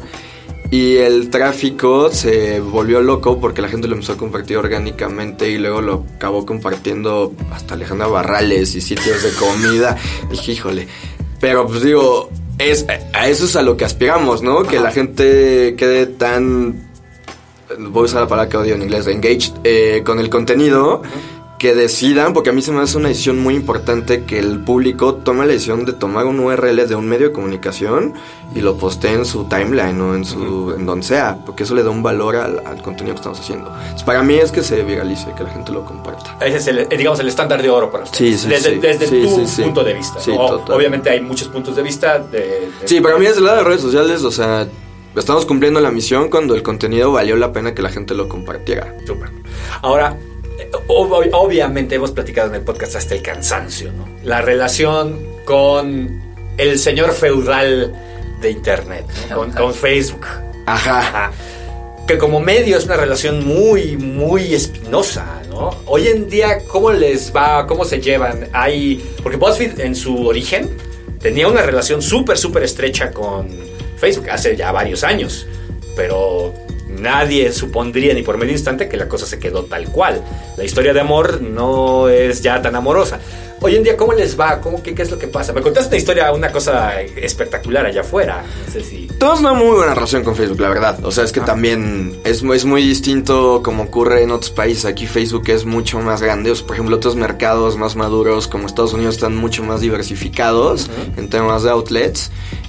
y el tráfico se volvió loco porque la gente lo empezó a compartir orgánicamente y luego lo acabó compartiendo hasta Alejandra Barrales y sitios de comida. Dije, híjole, pero pues digo, es, a eso es a lo que aspiramos, ¿no? Uh-huh. Que la gente quede tan... voy a usar la palabra que odio en inglés, engaged, eh, con el contenido, uh-huh. que decidan, porque a mí se me hace una decisión muy importante que el público tome la decisión de tomar un U R L de un medio de comunicación y lo postee en su timeline o en su uh-huh. en donde sea, porque eso le da un valor al, al contenido que estamos haciendo. Entonces, para mí es que se viralice, que la gente lo comparta. Ese es el, digamos, el estándar de oro para ustedes. Sí, sí, desde sí. desde sí, tu sí, punto sí. de vista. Sí, ¿no? total. Obviamente hay muchos puntos de vista. De, de sí, para mí desde el lado de redes sociales, o sea, estamos cumpliendo la misión cuando el contenido valió la pena que la gente lo compartiera. Súper. Ahora, ob- obviamente hemos platicado en el podcast hasta el cansancio, ¿no? La relación con el señor feudal de internet, ¿no? con, con Facebook. Ajá. Ajá. Que como medio es una relación muy, muy espinosa, ¿no? Hoy en día, ¿cómo les va? ¿Cómo se llevan? Hay... Porque BuzzFeed en su origen tenía una relación súper, súper estrecha con Facebook hace ya varios años, pero nadie supondría ni por medio instante que la cosa se quedó tal cual. La historia de amor no es ya tan amorosa. Hoy en día, ¿cómo les va? ¿Cómo, qué, ¿Qué es lo que pasa? Me contaste una historia, una cosa espectacular allá afuera. No sé si... Tenemos una muy buena relación con Facebook, la verdad. O sea, es que ah. también es, es muy distinto como ocurre en otros países. Aquí Facebook es mucho más grande. O sea, por ejemplo, otros mercados más maduros como Estados Unidos están mucho más diversificados uh-huh. en temas de outlets.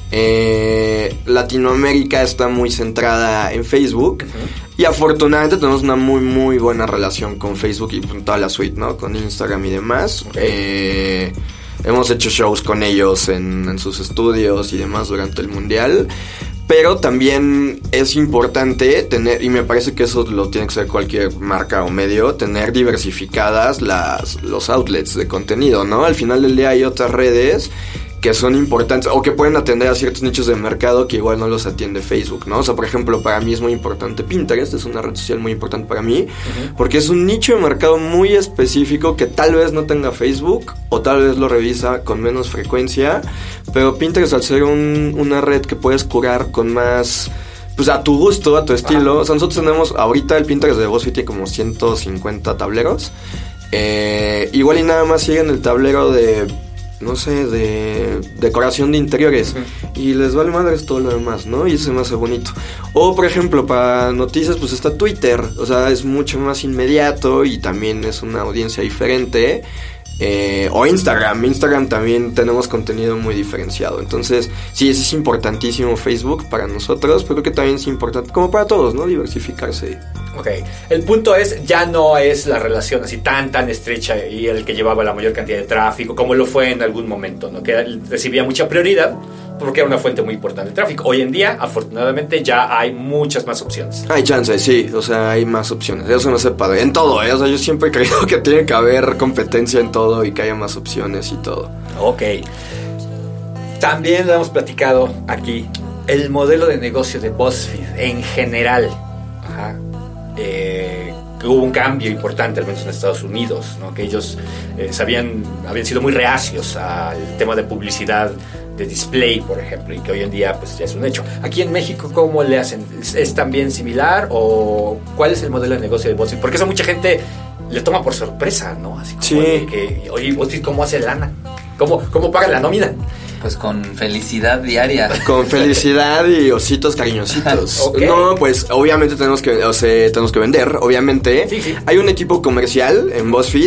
Eh, Latinoamérica está muy centrada en Facebook uh-huh. y afortunadamente tenemos una muy muy buena relación con Facebook y con toda la suite, ¿no? Con Instagram y demás. Okay. Eh, hemos hecho shows con ellos en, en sus estudios y demás durante el mundial. Pero también es importante tener, y me parece que eso lo tiene que ser cualquier marca o medio, tener diversificadas las, los outlets de contenido, ¿no? Al final del día hay otras redes que son importantes o que pueden atender a ciertos nichos de mercado que igual no los atiende Facebook, ¿no? O sea, por ejemplo, para mí es muy importante Pinterest, es una red social muy importante para mí, uh-huh. porque es un nicho de mercado muy específico que tal vez no tenga Facebook o tal vez lo revisa con menos frecuencia, pero Pinterest al ser un, una red que puedes curar con más... pues a tu gusto, a tu estilo. O sea, nosotros tenemos ahorita el Pinterest de BuzzFeed tiene como ciento cincuenta tableros. Eh, igual y nada más siguen el tablero de... no sé, de decoración de interiores uh-huh. y les vale madres todo lo demás, ¿no? Y eso se me hace bonito. O, por ejemplo, para noticias, pues está Twitter, o sea, es mucho más inmediato y también es una audiencia diferente. Eh, o Instagram, Instagram también tenemos contenido muy diferenciado. Entonces, sí, eso es importantísimo Facebook para nosotros, pero creo que también es importante, como para todos, ¿no? Diversificarse. Ok, el punto es, ya no es la relación así tan, tan estrecha y el que llevaba la mayor cantidad de tráfico, como lo fue en algún momento, ¿no? Que recibía mucha prioridad porque era una fuente muy importante de tráfico. Hoy en día, afortunadamente, ya hay muchas más opciones. Hay chance, sí, o sea, hay más opciones. Eso no se padre, en todo, ¿eh? O sea, yo siempre he creído que tiene que haber competencia en todo y que haya más opciones y todo. Ok. También lo hemos platicado aquí. el modelo de negocio de BuzzFeed en general. Ajá. Eh, que hubo un cambio importante, al menos en Estados Unidos, ¿no? Que ellos eh, sabían, habían sido muy reacios al tema de publicidad de display, por ejemplo, y que hoy en día pues ya es un hecho. Aquí en México, ¿cómo le hacen? ¿Es, es también similar o cuál es el modelo de negocio de BuzzFeed? Porque eso mucha gente le toma por sorpresa, ¿no? Así como sí. de que, oye, BuzzFeed, ¿cómo hace lana? ¿Cómo, cómo pagan la nómina? Pues con felicidad diaria. Con felicidad y ositos cariñositos. Okay. No, pues obviamente tenemos que, o sea, tenemos que vender, obviamente. Sí, sí. Hay un equipo comercial en BuzzFeed,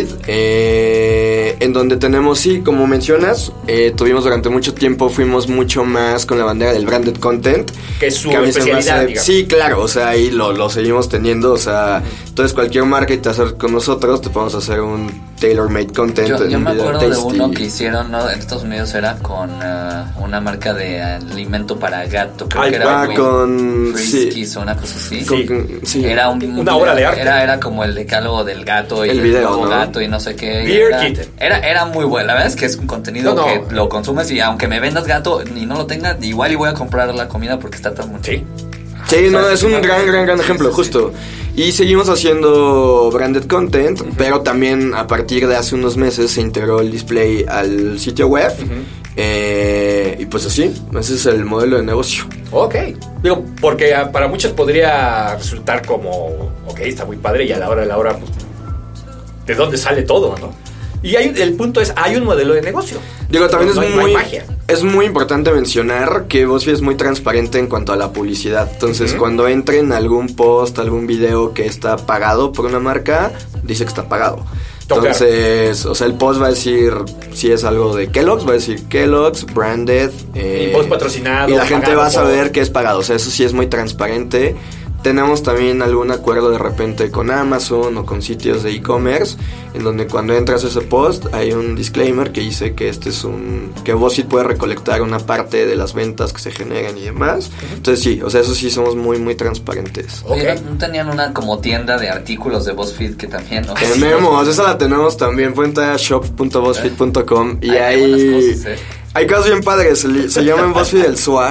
eh, en donde tenemos, sí, como mencionas, eh, tuvimos durante mucho tiempo, fuimos mucho más con la bandera del branded content. Que es su que a mí se me especialidad, hace- digamos. Sí, claro, o sea, ahí lo, lo seguimos teniendo, o sea, entonces cualquier marca que te hacer con nosotros, te podemos hacer un tailor-made content. Yo, yo en me video acuerdo de tasty. uno que hicieron, ¿no? En Estados Unidos era con uh, una marca de alimento para gato. Creo Ay, que era ah, muy con- Friskies sí. o una cosa así. Con- Sí. sí. Era un, Una obra de arte. Era, era como el decálogo del gato y El el, video, nuevo ¿no? gato y no sé qué. y Beer era, Kitten. era, era muy bueno. La verdad es que es un contenido No, no. que lo consumes y aunque me vendas gato y no lo tenga, igual y voy a comprar la comida porque está tan bueno. Sí. Sí, no, ¿Sabes? es un Sí, gran, gran, gran sí, ejemplo, sí, justo. Y seguimos haciendo branded content, uh-huh. pero también a partir de hace unos meses se integró el display al sitio web. Uh-huh. eh, y pues así, ese es el modelo de negocio. Ok. Digo, porque a, para muchos podría resultar como, ok, está muy padre y a la hora de la hora, pues, ¿de dónde sale todo, no? Y hay, el punto es, hay un modelo de negocio. Digo, también no, es no hay, muy no hay magia. es muy importante mencionar que BuzzFeed es muy transparente en cuanto a la publicidad. Entonces, uh-huh. cuando entren algún post, algún video que está pagado por una marca, dice que está pagado. Entonces, o sea, el post va a decir si es algo de Kellogg's, va a decir Kellogg's, branded. Eh, y post patrocinado. Y la gente va a saber por... que es pagado. O sea, eso sí es muy transparente. Tenemos también algún acuerdo de repente con Amazon o con sitios de e-commerce, en donde cuando entras a ese post hay un disclaimer que dice que este es un que BuzzFeed puede recolectar una parte de las ventas que se generan y demás. Entonces sí, o sea, eso sí somos muy muy transparentes. Oye, okay. ¿no, ¿no tenían una como tienda de artículos de BuzzFeed que también, no? Tenemos, esa la tenemos también, pueden entrar a shop punto buzzfeed punto com y hay ahí cosas, ¿eh? Hay cosas bien padres, se, se llama en BuzzFeed el swag,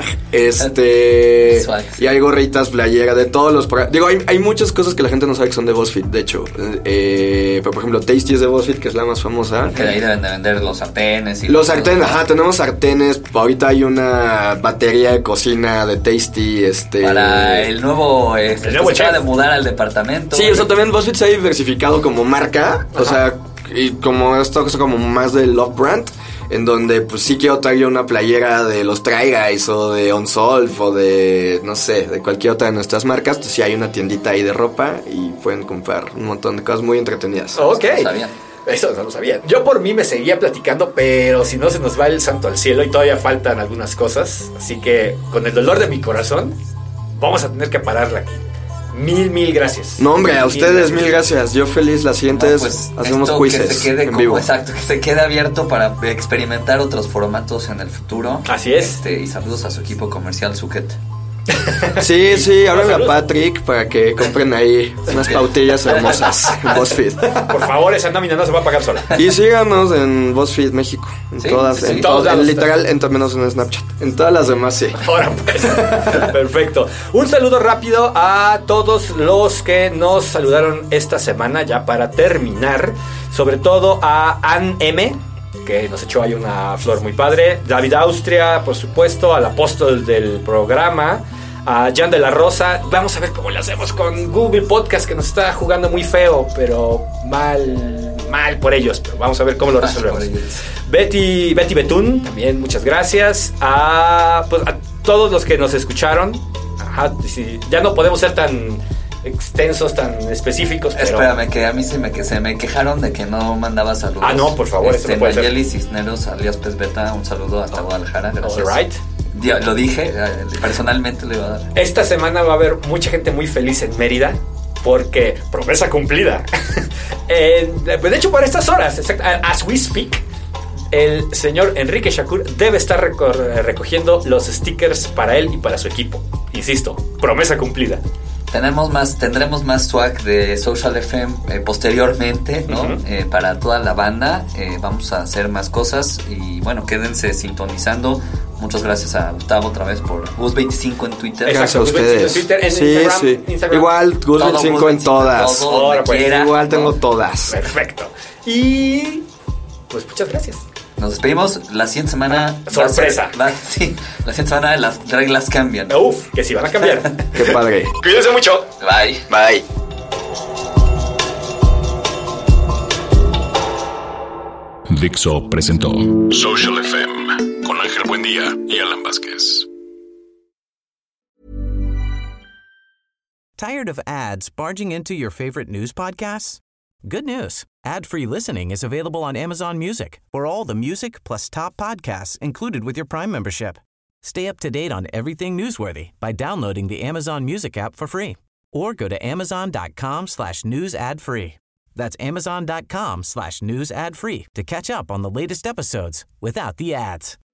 este, swag. Y hay gorritas, playera, de todos los programas. Digo, hay, hay muchas cosas que la gente no sabe que son de BuzzFeed, de hecho, eh, pero por ejemplo, Tasty es de BuzzFeed, que es la más famosa. Que de ahí deben de vender los sartenes y... Los sartenes, ajá, tenemos sartenes, ahorita hay una batería de cocina de Tasty, este... Para el nuevo, este, el nuevo se chef. acaba de mudar al departamento. Sí, o sea, también BuzzFeed se ha diversificado como marca, ajá. O sea, y como esta cosa como más de Love Brand, en donde pues sí quiero traer yo una playera de los Try Guys o de Unsolve o de, no sé, de cualquier otra de nuestras marcas, pues sí hay una tiendita ahí de ropa y pueden comprar un montón de cosas muy entretenidas. Ok. No sabía. Eso no lo sabía. Yo por mí me seguía platicando, pero si no se nos va el santo al cielo y todavía faltan algunas cosas. Así que con el dolor de mi corazón, vamos a tener que pararla aquí. Mil, mil gracias. No, hombre, mil, a ustedes mil gracias. Yo feliz. Las siguientes no, pues, hacemos esto quizzes que se quede en como, vivo. Exacto, que se quede abierto para experimentar otros formatos en el futuro. Así es. Este, y saludos a su equipo comercial, Suket. Sí, sí, háblenle a Saludos. Patrick para que compren ahí unas pautillas hermosas en BuzzFeed. Por favor, esa nómina no se va a pagar sola. Y síganos en BuzzFeed México. En Sí, todas, sí, en sí. todas, Todos lados en literal, en menos en Snapchat. En todas las demás, sí. Ahora pues, perfecto. Un saludo rápido a todos los que nos saludaron esta semana, ya para terminar. Sobre todo a Ann M, que nos echó ahí una flor muy padre. David Austria, por supuesto, al apóstol del programa. A Jan de la Rosa. Vamos a ver cómo lo hacemos con Google Podcast, que nos está jugando muy feo, pero mal, mal por ellos. Pero vamos a ver cómo lo resolvemos. Betty, Betty Betún, también muchas gracias. A, pues, a todos los que nos escucharon. Ajá, sí, ya no podemos ser tan extensos, tan específicos. Pero... Espérame, que a mí se me, que se me quejaron de que no mandaba saludos. Ah, no, por favor, este, eso no puede ser. Nayeli Cisneros, alias Pez Beta, un saludo hasta Guadalajara. Gracias. All right. Ya, lo dije, personalmente le iba a dar. Esta semana va a haber mucha gente muy feliz en Mérida, porque promesa cumplida. eh, de hecho, para estas horas, exact, as we speak, el señor Enrique Shakur debe estar recor- recogiendo los stickers para él y para su equipo. Insisto, promesa cumplida. Tenemos más, tendremos más swag de Social F M eh, posteriormente, ¿no? Uh-huh. Eh, para toda la banda. Eh, vamos a hacer más cosas y bueno, quédense sintonizando Muchas gracias a Gustavo otra vez por Gus veinticinco en Twitter. Gracias a Gus ustedes. veinticinco en Twitter, en sí, Instagram, sí. Instagram. Igual Gus Todo veinticinco Gus en todas. todo donde Ahora, pues, quiera. Igual tengo todas. Perfecto. Y pues muchas gracias. Nos despedimos la siguiente semana. Sorpresa. Va a ser- la, sí, la siguiente semana las reglas cambian. Uf, que sí van a cambiar. Qué padre. Cuídense mucho. Bye. Bye. Dixo presentó Social F M con Ángel Buendía y Alan Vázquez. Tired of ads barging into your favorite news podcasts? Good news. Ad-free listening is available on Amazon Music for all the music plus top podcasts included with your Prime membership. Stay up to date on everything newsworthy by downloading the Amazon Music app for free or go to amazon.com slash news ad free. That's amazon.com slash news ad free to catch up on the latest episodes without the ads.